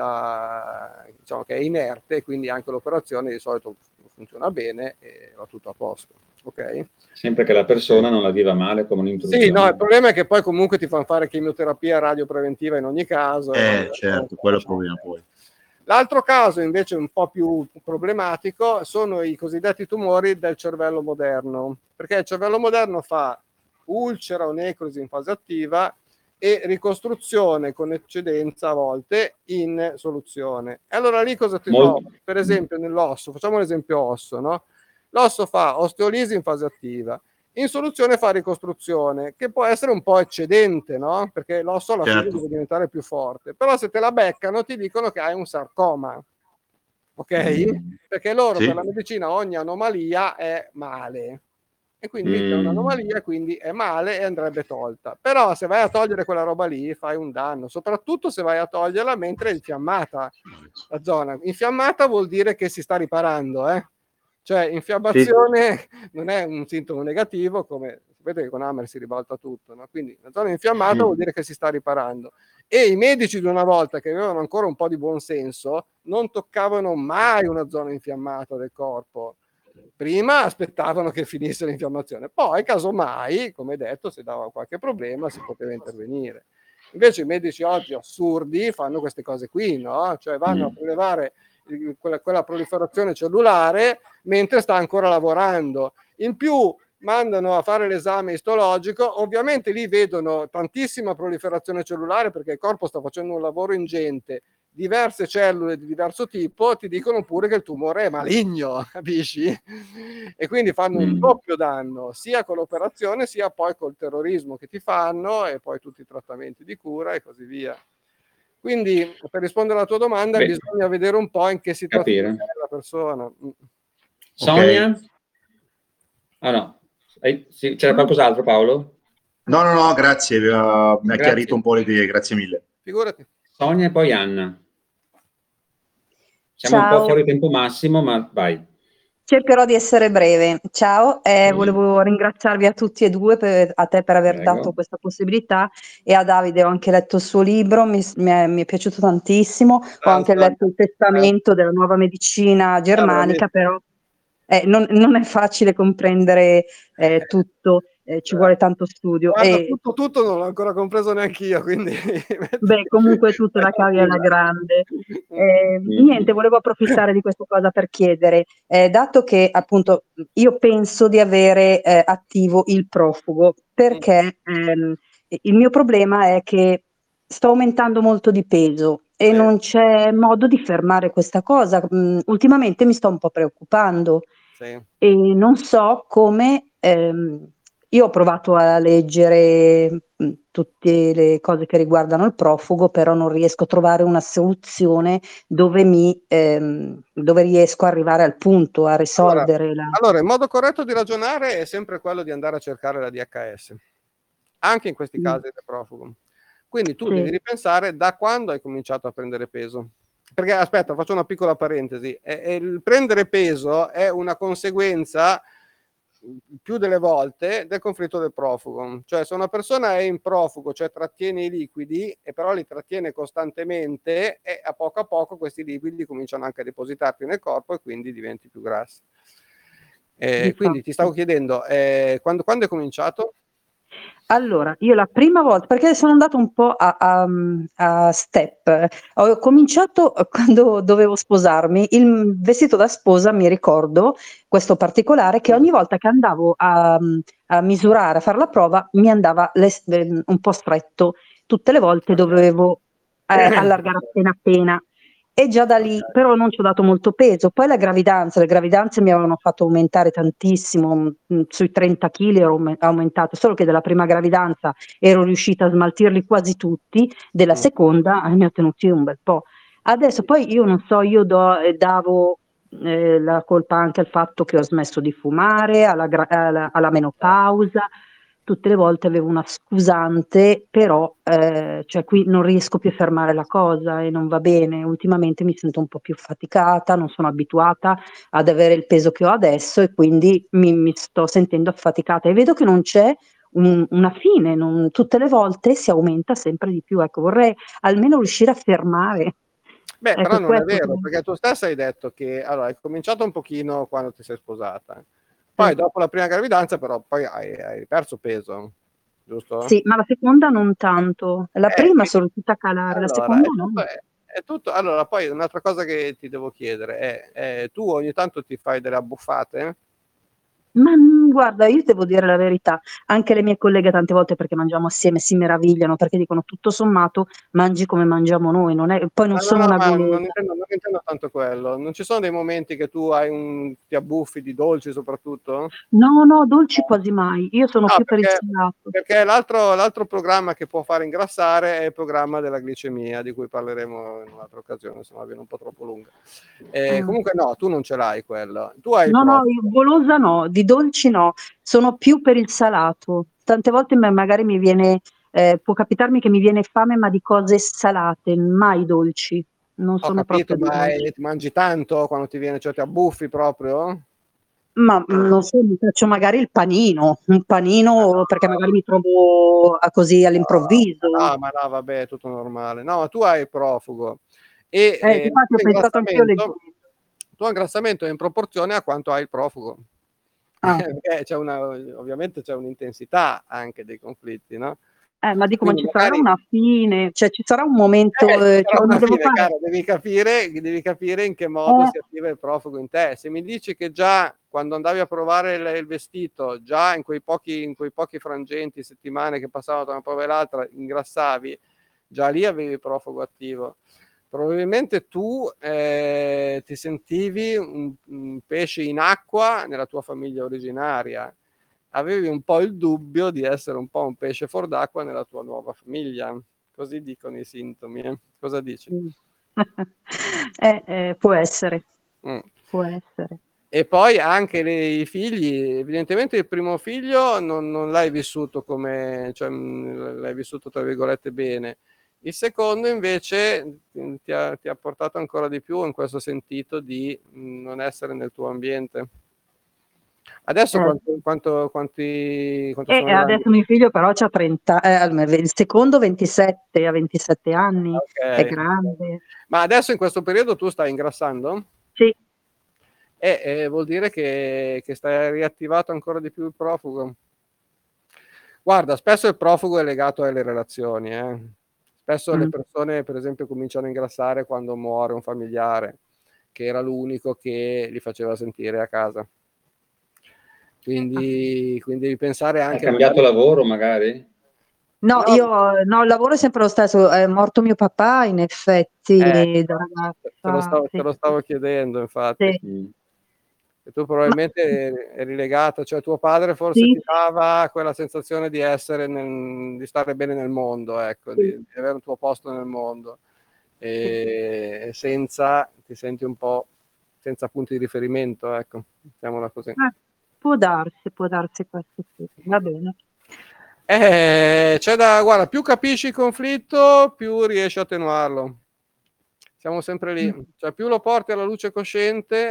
dà, diciamo che è inerte, quindi anche l'operazione di solito funziona bene e va tutto a posto. Ok? Sempre che la persona non la viva male come un'intrusione. Sì, no, il problema è che poi comunque ti fanno fare chemioterapia radiopreventiva in ogni caso. Eh, e certo, quello è il problema poi. L'altro caso invece un po' più problematico sono i cosiddetti tumori del cervello moderno, perché il cervello moderno fa ulcera o necrosi in fase attiva e ricostruzione con eccedenza a volte in soluzione. E allora lì cosa ti Molto. trovi? Per esempio nell'osso, facciamo l'esempio osso, no? L'osso fa osteolisi in fase attiva, in soluzione fa ricostruzione, che può essere un po' eccedente, no? Perché l'osso alla Certo. fine deve diventare più forte. Però se te la beccano ti dicono che hai un sarcoma, ok? Mm. Perché loro Sì. per la medicina ogni anomalia è male. E quindi Mm. è un'anomalia, quindi è male e andrebbe tolta. Però se vai a togliere quella roba lì fai un danno, soprattutto se vai a toglierla mentre è infiammata la zona. Infiammata vuol dire che si sta riparando, eh? Cioè infiammazione sì. Non è un sintomo negativo, come sapete che con Hammer si ribalta tutto, no? Quindi la zona infiammata mm. vuol dire che si sta riparando. E i medici di una volta, che avevano ancora un po' di buon senso, non toccavano mai una zona infiammata del corpo. Prima aspettavano che finisse l'infiammazione, poi casomai, come detto, se dava qualche problema si poteva intervenire. Invece i medici oggi assurdi fanno queste cose qui, no? Cioè vanno a prelevare quella, quella proliferazione cellulare mentre sta ancora lavorando. In più mandano a fare l'esame istologico, ovviamente lì vedono tantissima proliferazione cellulare perché il corpo sta facendo un lavoro ingente, diverse cellule di diverso tipo, ti dicono pure che il tumore è maligno, capisci? E quindi fanno un doppio danno, sia con l'operazione sia poi col terrorismo che ti fanno e poi tutti i trattamenti di cura e così via. Quindi per rispondere alla tua domanda Beh, bisogna vedere un po' in che situazione capire. È la persona. Sonia? Okay. Ah no, sì, c'era qualcos'altro Paolo? No, no, no, grazie, uh, mi ha grazie. chiarito un po' le idee, grazie mille. Figurati. Sonia e poi Anna. Siamo Ciao. un po' fuori tempo massimo, ma vai. Cercherò di essere breve. Ciao, eh, mm. volevo ringraziarvi a tutti e due, per, a te per aver Prego. dato questa possibilità e a Davide, ho anche letto il suo libro, mi, mi, è, mi è piaciuto tantissimo, ho anche letto il testamento della nuova medicina germanica, però eh, non, non è facile comprendere eh, tutto, eh, ci vuole tanto studio. Guarda, e... tutto, tutto non l'ho ancora compreso neanche io, quindi... Beh, comunque tutta la cavi alla grande. Eh, mm-hmm. Niente, volevo approfittare di questa cosa per chiedere, eh, dato che appunto io penso di avere eh, attivo il profugo, perché ehm, il mio problema è che sto aumentando molto di peso e eh. non c'è modo di fermare questa cosa. Mm, ultimamente mi sto un po' preoccupando sì. e non so come... Ehm, io ho provato a leggere mh, tutte le cose che riguardano il profugo, però non riesco a trovare una soluzione dove, mi, ehm, dove riesco a arrivare al punto, a risolvere allora, la... Allora, il modo corretto di ragionare è sempre quello di andare a cercare la D H S, anche in questi mm. casi del profugo. Quindi tu sì. devi ripensare da quando hai cominciato a prendere peso. Perché, aspetta, faccio una piccola parentesi. E, e il prendere peso è una conseguenza... più delle volte del conflitto del profugo. Cioè, se una persona è in profugo, cioè trattiene i liquidi e però li trattiene costantemente, e a poco a poco questi liquidi cominciano anche a depositarti nel corpo e quindi diventi più grasso. Eh, quindi ti stavo chiedendo, eh, quando, quando è cominciato? Allora, io la prima volta, perché sono andata un po' a, a, a step, ho cominciato quando dovevo sposarmi, il vestito da sposa, mi ricordo, questo particolare, che ogni volta che andavo a, a misurare, a fare la prova, mi andava les- un po' stretto, tutte le volte dovevo eh, allargare appena appena. E già da lì, però non ci ho dato molto peso. Poi la gravidanza, le gravidanze mi avevano fatto aumentare tantissimo, mh, sui trenta chili ero aume- aumentato, solo che della prima gravidanza ero riuscita a smaltirli quasi tutti, della seconda eh, mi ha tenuti un bel po'. Adesso poi io non so, io do- eh, davo eh, la colpa anche al fatto che ho smesso di fumare, alla, gra- alla- alla menopausa. Tutte le volte avevo una scusante, però eh, cioè qui non riesco più a fermare la cosa e non va bene. Ultimamente mi sento un po' più affaticata, non sono abituata ad avere il peso che ho adesso e quindi mi, mi sto sentendo affaticata e vedo che non c'è un- una fine, non- tutte le volte si aumenta sempre di più. Ecco, vorrei almeno riuscire a fermare. Beh, Ecco, però non è questo vero, che- perché tu stessa hai detto che allora hai cominciato un pochino quando ti sei sposata, poi sì. dopo la prima gravidanza però poi hai, hai perso peso, giusto? Sì, ma la seconda non tanto. La Eh, prima qui- sono riuscita a calare, la allora, seconda è no. tutto, è, è tutto. Allora, poi un'altra cosa che ti devo chiedere è, è, tu ogni tanto ti fai delle abbuffate? Ma mm, guarda, io devo dire la verità, anche le mie colleghe tante volte perché mangiamo assieme si meravigliano perché dicono tutto sommato mangi come mangiamo noi, non è- poi non No, no, sono no, una ma non golosa. intendo, non intendo tanto quello. Non ci sono dei momenti che tu hai un, ti abbuffi di dolci soprattutto? No, no, dolci quasi mai, io sono No, più per il perché, salato. perché l'altro, l'altro programma che può fare ingrassare è il programma della glicemia, di cui parleremo in un'altra occasione, se no viene un po' troppo lunga. Eh, Ah. comunque no, tu non ce l'hai quello. Tu hai il No, no, io profugo. golosa no, di dolci no, sono più per il salato. Tante volte me- magari mi viene, eh, può capitarmi che mi viene fame, ma di cose salate, mai dolci. Non Ho sono capito, proprio di ma dolci. hai- mangi tanto quando ti viene, cioè ti abbuffi proprio? Ma mm, non so, mi faccio magari il panino, un panino perché magari mi trovo a così all'improvviso. No, ma no, vabbè, è tutto normale. No, ma tu hai il profugo e Eh, eh, il infatti ho tuo pensato anch'io ingrassamento, leggero. il tuo ingrassamento è in proporzione a quanto hai il profugo. Ah. Perché c'è una, ovviamente c'è un'intensità anche dei conflitti, no? Eh, ma dico, ma Quindi ci sarà magari una fine, cioè ci sarà un eh, momento, ci eh, sarà cioè, come una devo fine, fare? cara, devi capire, devi capire in che modo Eh, si attiva il profugo in te. Se mi dici che già quando andavi a provare il, il vestito, già in quei pochi, in quei pochi frangenti, settimane che passavano tra una prova e l'altra, ingrassavi, già lì avevi il profugo attivo. Probabilmente tu eh, ti sentivi un, un pesce in acqua nella tua famiglia originaria, avevi un po' il dubbio di essere un po' un pesce fuor d'acqua nella tua nuova famiglia. Così dicono i sintomi. Eh. Cosa dici? mm. Eh, eh, può essere, Mm. può essere. E poi anche le, i figli, evidentemente il primo figlio non, non l'hai vissuto come, cioè, mh, l'hai vissuto tra virgolette bene. Il secondo invece mh, ti ha, ti ha portato ancora di più in questo sentito di mh, non essere nel tuo ambiente. Adesso Eh, quanto, quanto, quanti, quanto E sono e grandi? adesso mio figlio però c'ha trenta, eh, almeno il secondo ventisette, a ventisette anni, è Ok. grande. Ma adesso in questo periodo tu stai ingrassando? Sì, E eh, vuol dire che, che stai riattivato ancora di più il profugo. Guarda, spesso il profugo è legato alle relazioni. Eh. Spesso le mm. persone, per esempio, cominciano a ingrassare quando muore un familiare, che era l'unico che li faceva sentire a casa. Quindi, quindi devi pensare Hai anche cambiato magari... lavoro magari? No, No, io no, il lavoro è sempre lo stesso, è morto mio papà in eh, effetti da te lo ragazza, stavo, te sì, lo stavo chiedendo, infatti. sì, Mm. E tu ma probabilmente eri, eri legata, cioè tuo padre forse sì, ti dava quella sensazione di essere nel, di stare bene nel mondo, ecco, di, sì, di avere un tuo posto nel mondo. sì. E senza, ti senti un po' senza punti di riferimento, ecco, mettiamola così. Eh, può darsi, può darsi questo sì, va bene. Eh, c'è da, guarda, più capisci il conflitto, più riesci a attenuarlo. Siamo sempre Mm. lì, cioè più lo porti alla luce cosciente,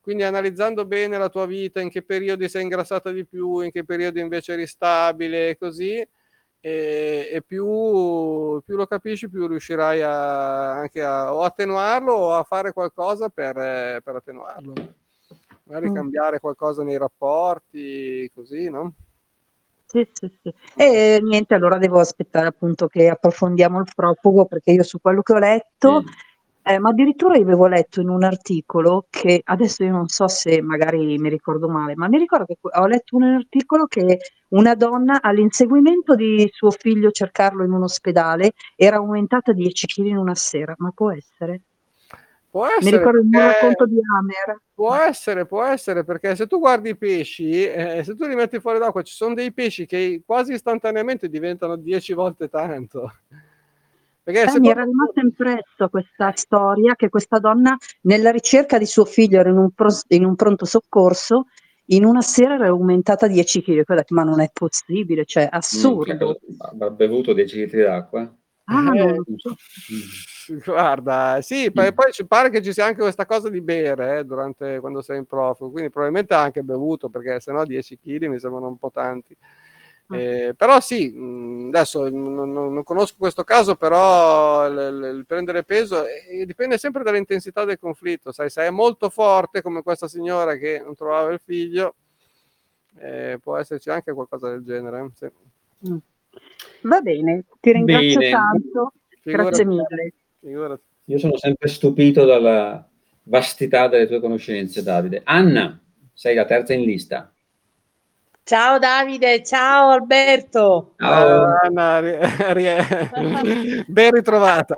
quindi analizzando bene la tua vita, in che periodi sei ingrassata di più, in che periodi invece eri stabile, così, e, e più, più lo capisci, più riuscirai a, anche a o attenuarlo o a fare qualcosa per, eh, per attenuarlo. Magari Mm. cambiare qualcosa nei rapporti, così, no? Sì, sì, sì. E niente, allora devo aspettare appunto che approfondiamo il profugo, perché io su quello che ho letto, Mm. eh, ma addirittura io avevo letto in un articolo che adesso io non so se magari mi ricordo male, ma mi ricordo che ho letto un articolo che una donna all'inseguimento di suo figlio, cercarlo in un ospedale, era aumentata dieci chili in una sera, ma può essere? Può Mi essere, ricordo in un racconto perché di Amer. può essere, può essere, perché se tu guardi i pesci, eh, se tu li metti fuori d'acqua, ci sono dei pesci che quasi istantaneamente diventano dieci volte tanto. Perché Eh, mi secondo era rimasta impresso questa storia che questa donna, nella ricerca di suo figlio, era in un, pros- in un pronto soccorso, in una sera era aumentata dieci chili. Poi ho detto, ma non è possibile, cioè Mm, che assurdo. cosa- avrà bevuto dieci litri d'acqua? Ah, non Eh, lo so. Mm. guarda, sì, Mm. poi, poi ci pare che ci sia anche questa cosa di bere eh, durante, quando sei in profugo, quindi probabilmente ha anche bevuto, perché sennò dieci chili mi sembrano un po' tanti. Eh, però sì, mh, adesso non, non- non conosco questo caso, però il, il- il prendere peso eh, dipende sempre dall'intensità del conflitto, sai, se è molto forte come questa signora che non trovava il figlio, eh, può esserci anche qualcosa del genere. eh, sì. Mm. Va bene, ti ringrazio Bene, tanto, grazie Figurati, mille. figurati. io sono sempre stupito dalla vastità delle tue conoscenze, Davide. Anna, sei la terza in lista. Ciao Davide, ciao Alberto. Ciao Ciao. Anna, ri- ri- ben ritrovata.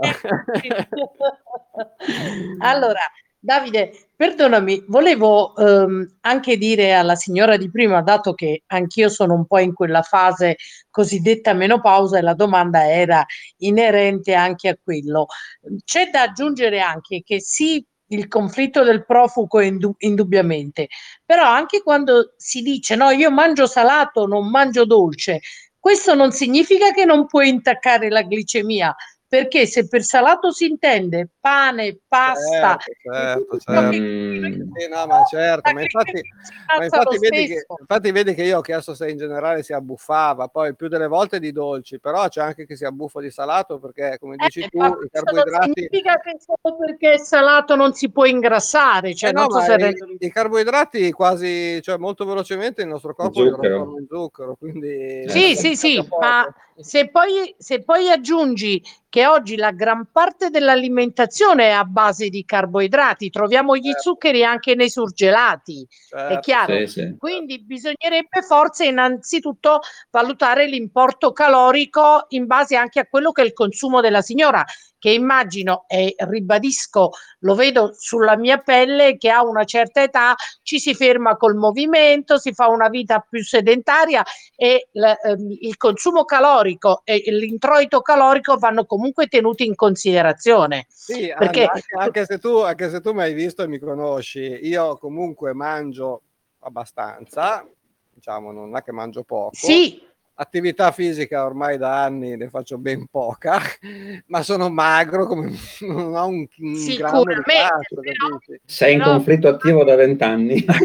Allora, Davide, perdonami, volevo ehm, anche dire alla signora di prima, dato che anch'io sono un po' in quella fase cosiddetta menopausa e la domanda era inerente anche a quello. C'è da aggiungere anche che sì, il conflitto del profugo è indu- indubbiamente, però anche quando si dice no, io mangio salato, non mangio dolce, questo non significa che non puoi intaccare la glicemia, perché se per salato si intende pane, pasta Certo, e certo, tutto ciò che Mm. sì, no, ma certo, la ma infatti, glicemia si ma alza lo infatti vedi che, stesso. infatti vedi che io ho chiesto se in generale si abbuffava, poi più delle volte di dolci, però c'è anche chi si abbuffa di salato perché, come dici Eh, tu, ma i questo non carboidrati... significa che solo perché è salato non si può ingrassare, Eh cioè no, non so ma se i, rendo l'idea. i carboidrati quasi, cioè molto velocemente il nostro corpo li Zucchero. trasforma in zucchero, quindi Eh Sì, sì. sì, cambia sì, ma poco. se poi, se poi aggiungi che oggi la gran parte dell'alimentazione è a base di carboidrati, troviamo gli Certo, zuccheri anche nei surgelati, è certo, chiaro. Sì, sì. Quindi bisognerebbe forse innanzitutto valutare l'importo calorico in base anche a quello che è il consumo della signora, che immagino e ribadisco, lo vedo sulla mia pelle, che a una certa età ci si ferma col movimento, si fa una vita più sedentaria e l- ehm, il consumo calorico e l'introito calorico vanno comunque tenuti in considerazione. Sì, Anna, Perché anche, anche se tu, anche se tu mi hai visto e mi conosci, io comunque mangio abbastanza, diciamo, non è che mangio poco. sì, Attività fisica ormai da anni ne faccio ben poca, ma sono magro, come non ho un, un grammo di sicuramente, grasso, però, capisci? Sei in però conflitto attivo da vent'anni. Eh,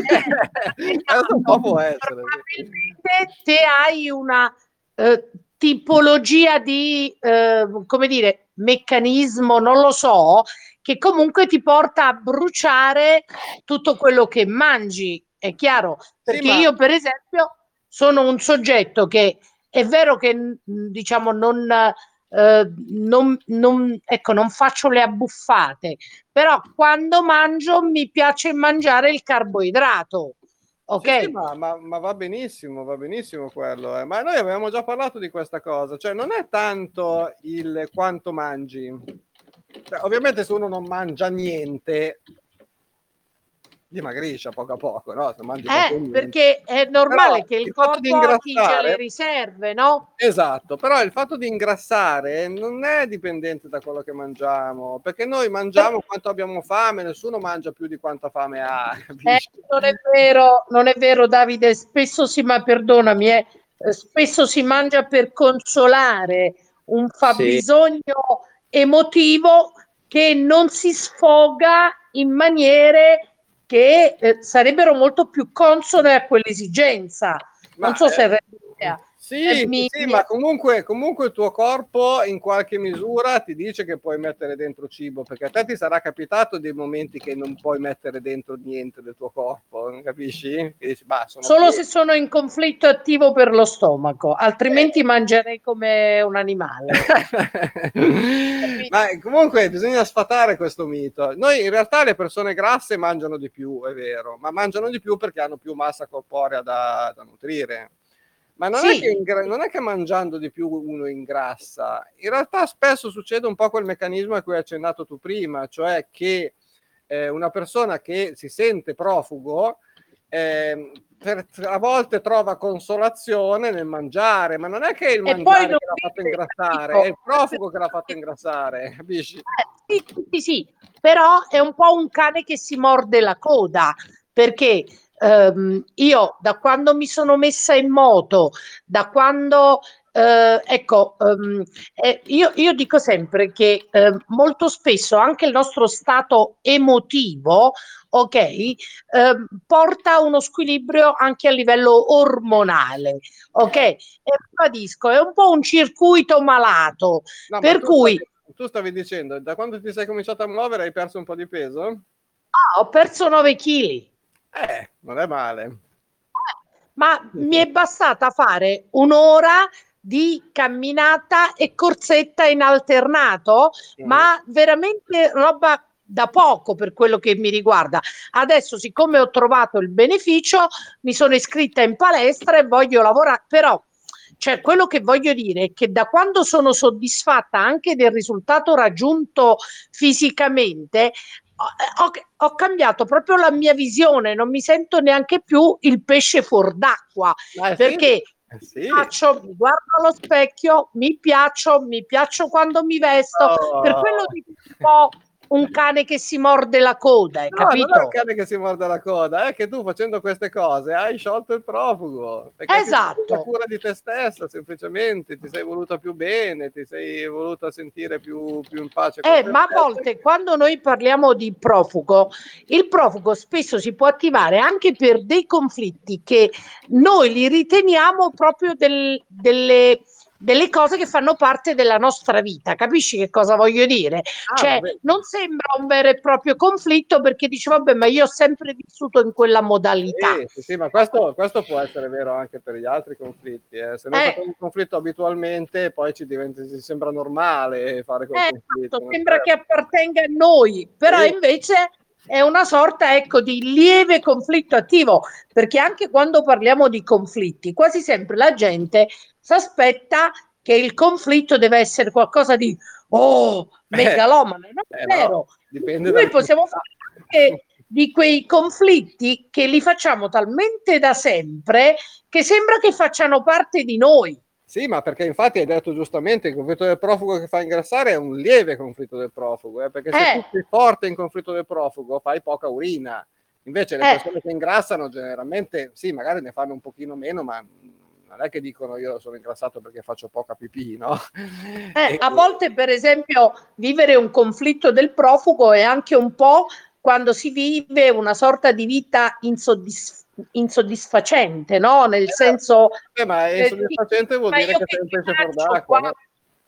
Questo un po' può esatto. essere, sì. Probabilmente te hai una eh, tipologia di, eh, come dire, meccanismo, non lo so, che comunque ti porta a bruciare tutto quello che mangi, è chiaro? Sì, Perché ma io, per esempio, sono un soggetto che è vero che, mh, diciamo, non, eh, non, non, ecco, non faccio le abbuffate, però quando mangio mi piace mangiare il carboidrato, sì, sì, ok? ma, ma- ma va benissimo, va benissimo quello. eh. Ma noi avevamo già parlato di questa cosa, cioè non è tanto il quanto mangi. Cioè, ovviamente se uno non mangia niente, dimagrisce a poco a poco, no? Se mangi proprio Eh, niente. perché è Però normale che il il fatto di corpo attinge le ingrassare, riserve, no? esatto, però il fatto di ingrassare non è dipendente da quello che mangiamo, perché noi mangiamo quanto abbiamo fame, nessuno mangia più di quanta fame ha, Eh, capisci? non è vero, non è vero, Davide, spesso si, ma perdonami, eh, eh, spesso si mangia per consolare un Sì, fabbisogno emotivo che non si sfoga in maniere che eh, sarebbero molto più consone a quell'esigenza. Non Ma, so se eh, rende l'idea. Sì, Eh, sì, mi- sì, mi- ma comunque, comunque il tuo corpo in qualche misura ti dice che puoi mettere dentro cibo, perché a te ti sarà capitato dei momenti che non puoi mettere dentro niente del tuo corpo, capisci? Che dici, bah, sono Solo pieno. se sono in conflitto attivo per lo stomaco, altrimenti mangerei come un animale. Ma comunque bisogna sfatare questo mito. Noi in realtà le persone grasse mangiano di più, è vero, ma mangiano di più perché hanno più massa corporea da, da nutrire. Ma non, Sì. è che ingra- non è che mangiando di più uno ingrassa, in realtà spesso succede un po' quel meccanismo a cui hai accennato tu prima, cioè che eh, una persona che si sente profugo eh, per, a volte trova consolazione nel mangiare, ma non è che è il E poi mangiare non che l'ha fatto vive, ingrassare, capito? è il profugo che l'ha fatto ingrassare, capisci? Eh, sì, sì, sì, sì, però è un po' un cane che si morde la coda, perché ehm, io da quando mi sono messa in moto, da quando, eh, ecco, ehm, eh, io, io dico sempre che eh, molto spesso anche il nostro stato emotivo, ok, ehm, porta a uno squilibrio anche a livello ormonale, ok? E ribadisco, è un po' un circuito malato, No, ma per tu cui... stavi, tu stavi dicendo, da quando ti sei cominciato a muovere hai perso un po' di peso? Ah, ho perso nove chili, Eh, non è male. ma mi è bastata fare un'ora di camminata e corsetta in alternato, ma veramente roba da poco per quello che mi riguarda. Adesso, siccome ho trovato il beneficio, mi sono iscritta in palestra e voglio lavorare, però cioè, quello che voglio dire è che da quando sono soddisfatta anche del risultato raggiunto fisicamente, ho, ho, ho cambiato proprio la mia visione, non mi sento neanche più il pesce fuor d'acqua, Ma perché sì, eh sì. faccio, mi guardo allo specchio, mi piaccio, mi piaccio quando mi vesto, Oh. per quello dico un po' un cane che si morde la coda, hai No, non è capito? il cane che si morde la coda, è che tu facendo queste cose hai sciolto il profugo, perché Esatto. ti hai cura di te stessa, semplicemente ti sei voluta più bene, ti sei voluta sentire più, più in pace con Eh, te ma a stessa. volte quando noi parliamo di profugo, il profugo spesso si può attivare anche per dei conflitti che noi li riteniamo proprio del- delle, delle cose che fanno parte della nostra vita. Capisci che cosa voglio dire? Ah, Cioè, vabbè. non sembra un vero e proprio conflitto perché dici, vabbè, ma io ho sempre vissuto in quella modalità. Sì, sì, sì, ma questo, questo può essere vero anche per gli altri conflitti. Eh. Se noi Eh. facciamo un conflitto abitualmente, poi ci, diventa, ci sembra normale fare quel Eh, conflitto. esatto, non sembra serve. che appartenga a noi, però Sì. invece è una sorta, ecco, di lieve conflitto attivo, perché anche quando parliamo di conflitti, quasi sempre la gente si aspetta che il conflitto deve essere qualcosa di oh, megalomane. Non è Eh, vero. no, dipende Noi dal possiamo fare anche di quei conflitti che li facciamo talmente da sempre che sembra che facciano parte di noi. Sì, ma perché infatti hai detto giustamente che il conflitto del profugo che fa ingrassare è un lieve conflitto del profugo, eh? Perché se Eh. tu sei forte in conflitto del profugo fai poca urina. Invece le Eh. persone che ingrassano generalmente, sì, magari ne fanno un pochino meno, ma non è che dicono io sono ingrassato perché faccio poca pipì, no? Eh, E- a volte, per esempio, vivere un conflitto del profugo è anche un po' quando si vive una sorta di vita insoddisf- insoddisfacente, no? Nel senso, Eh, ma è eh, insoddisfacente vuol ma dire io che che sei un ti pesce fuor faccio d'acqua, qua? no?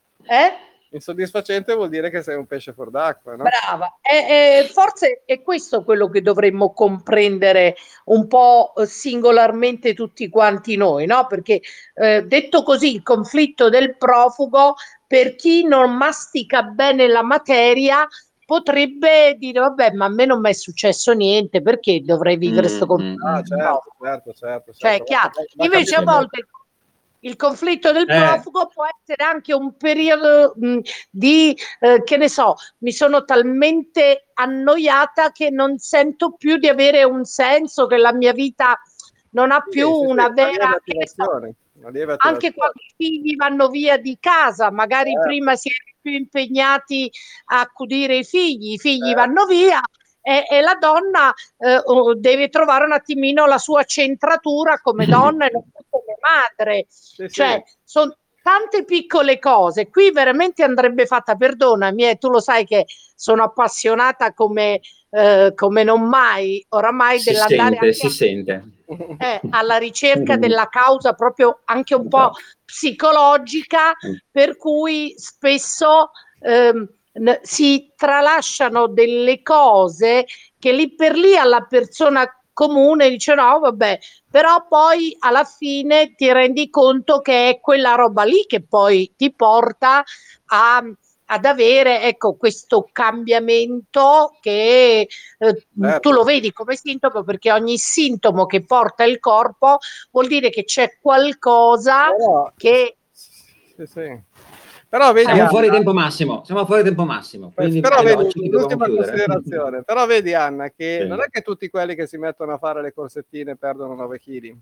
Eh? Insoddisfacente vuol dire che sei un pesce fuor d'acqua, no? Brava, e, e forse è questo quello che dovremmo comprendere un po' eh, singolarmente tutti quanti noi, no? Perché eh, detto così, il conflitto del profugo, per chi non mastica bene la materia, potrebbe dire, vabbè, ma a me non mi è successo niente, perché dovrei vivere questo Mm, conflitto mm, Ah, mm. del certo, profugo? certo, certo, Cioè, è certo. chiaro. Va, va Invece a capito. volte il conflitto del Eh, profugo può essere anche un periodo mh, di, eh, che ne so, mi sono talmente annoiata che non sento più di avere un senso, che la mia vita non ha più Sì, sì, sì, una una lieve vera, che ne so, attivazione, una lieve anche attivazione. quando i figli vanno via di casa, magari Certo, prima si è più impegnati a accudire i figli, i figli certo. vanno via e, e la donna eh, oh, deve trovare un attimino la sua centratura come donna e non come madre. Sì, sì. Cioè, son- tante piccole cose. Qui veramente andrebbe fatta, perdonami, eh, tu lo sai che sono appassionata come, eh, come non mai, oramai, Si dell'andare sente, anche si a- sente. eh, alla ricerca della causa proprio anche un po' psicologica, per cui spesso ehm, n- si tralasciano delle cose che lì per lì alla persona comune dice no, vabbè, però poi alla fine ti rendi conto che è quella roba lì che poi ti porta a, ad avere, ecco, questo cambiamento che eh, Certo. tu lo vedi come sintomo, perché ogni sintomo che porta il corpo vuol dire che c'è qualcosa Però, che... sì, sì. Però vedi, Siamo Anna, fuori tempo massimo, siamo fuori tempo massimo, quindi però vedi, veloci che dobbiamo l'ultima chiudere. considerazione, però vedi Anna che Sì. non è che tutti quelli che si mettono a fare le corsettine perdono nove chili.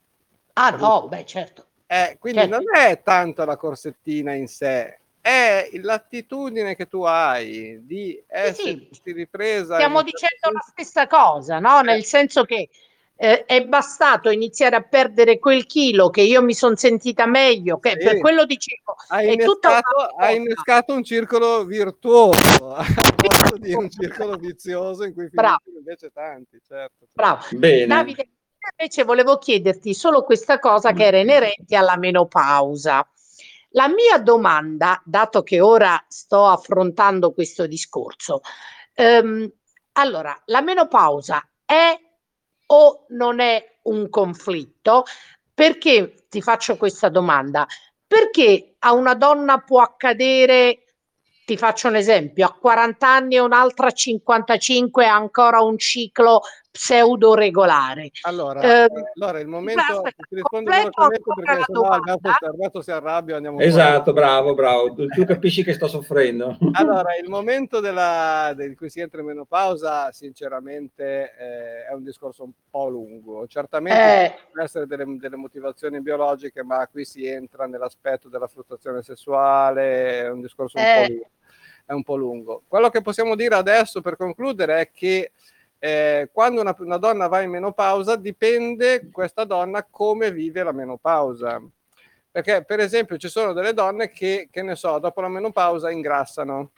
Ah no, beh certo. Eh, quindi Certo. non è tanto la corsettina in sé, è l'attitudine che tu hai di essere sì. ripresa. in Stiamo un certo dicendo la senso. stessa cosa, no? Nel senso che eh, è bastato iniziare a perdere quel chilo che io mi sono sentita meglio, che Sì. per quello dicevo, Hai è tutta innescato, una hai cosa. innescato un circolo virtuoso a posto di un circolo vizioso in cui Bravo. finiscono invece tanti, certo. Bravo. Bene. Davide, invece volevo chiederti solo questa cosa che era inerente alla menopausa. La mia domanda, dato che ora sto affrontando questo discorso, ehm, allora, la menopausa è o non è un conflitto? Perché ti faccio questa domanda? Perché a una donna può accadere, ti faccio un esempio, a quaranta anni e un'altra a cinquantacinque ha ancora un ciclo pseudo regolare? Allora, Eh, allora il momento, aspetta, ti rispondo completo velocemente ancora perché la sennò Alberto, domanda. Alberto si arrabbia, andiamo Esatto, fuori. bravo, bravo. Tu capisci che sto soffrendo. Allora, il momento della, in cui si entra in menopausa, sinceramente, eh, è un discorso un po' lungo. Certamente Eh, ci possono essere delle, delle motivazioni biologiche, ma qui si entra nell'aspetto della fluttuazione sessuale, è un discorso un po' eh, lungo. È un po' lungo. Quello che possiamo dire adesso per concludere è che eh, quando una, una donna va in menopausa dipende questa donna come vive la menopausa. Perché, per esempio, ci sono delle donne che, che ne so, dopo la menopausa ingrassano.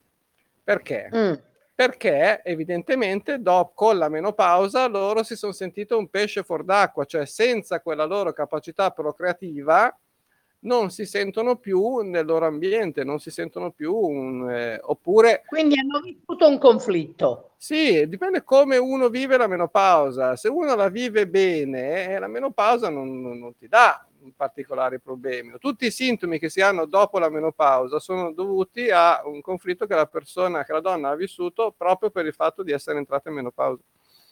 Perché? mm. Perché evidentemente dopo, con la menopausa loro si sono sentiti un pesce fuor d'acqua, cioè senza quella loro capacità procreativa non si sentono più nel loro ambiente, non si sentono più un, eh, oppure Quindi hanno vissuto un conflitto. sì, dipende come uno vive la menopausa. Se uno la vive bene, eh, la menopausa non, non, non ti dà particolari problemi. Tutti i sintomi che si hanno dopo la menopausa sono dovuti a un conflitto che la persona, che la donna ha vissuto proprio per il fatto di essere entrata in menopausa.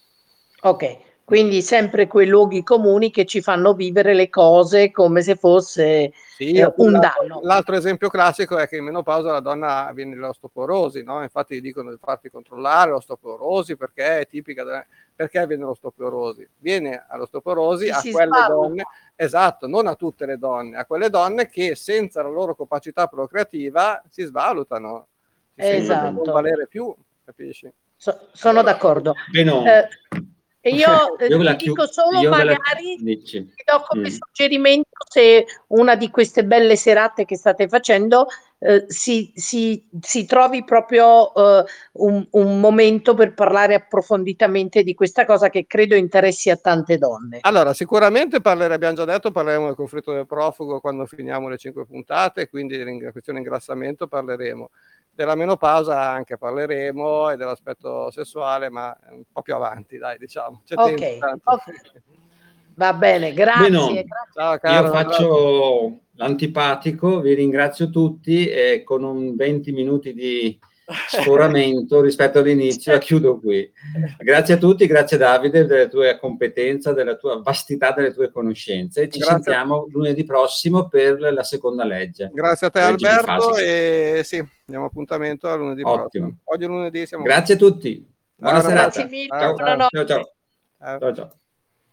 Ok, quindi sempre quei luoghi comuni che ci fanno vivere le cose come se fosse Sì, eh, un danno. l'altro esempio classico è che in menopausa la donna viene l'osteoporosi, no? Infatti gli dicono di farti controllare l'osteoporosi perché è tipica della... perché viene l'osteoporosi? Viene all'osteoporosi Ci a si quelle svaluta. donne, esatto, non a tutte le donne, a quelle donne che senza la loro capacità procreativa si svalutano, si sentono di non Esatto. valere più, capisci? So- sono d'accordo. Bene. Eh, e io eh, Io ve la ti chiu- dico solo, io ve la- magari dici. ti do come Mm. suggerimento, se una di queste belle serate che state facendo eh, si, si, si trovi proprio eh, un, un momento per parlare approfonditamente di questa cosa che credo interessi a tante donne. Allora, sicuramente parleremo, abbiamo già detto, parleremo del conflitto del profugo quando finiamo le cinque puntate, quindi la questione ingrassamento parleremo. Della menopausa anche parleremo e dell'aspetto sessuale, ma un po' più avanti, dai, diciamo. C'è Ok, tempo, tanto. ok. Va bene, grazie. Bene, grazie. Ciao caro. io faccio l'antipatico, vi ringrazio tutti e con un venti minuti di sforamento rispetto all'inizio la chiudo qui. Grazie a tutti, grazie Davide della tua competenza, della tua vastità, delle tue conoscenze. Ci Grazie. sentiamo lunedì prossimo per la seconda legge. Grazie a te Legge Alberto bifasica. e sì, diamo appuntamento a lunedì Ottimo. prossimo. Oggi è lunedì siamo Grazie a tutti. Buona Ciao, serata. Grazie mille, Ciao. buonanotte. Ciao, ciao. Ciao. Ciao, ciao.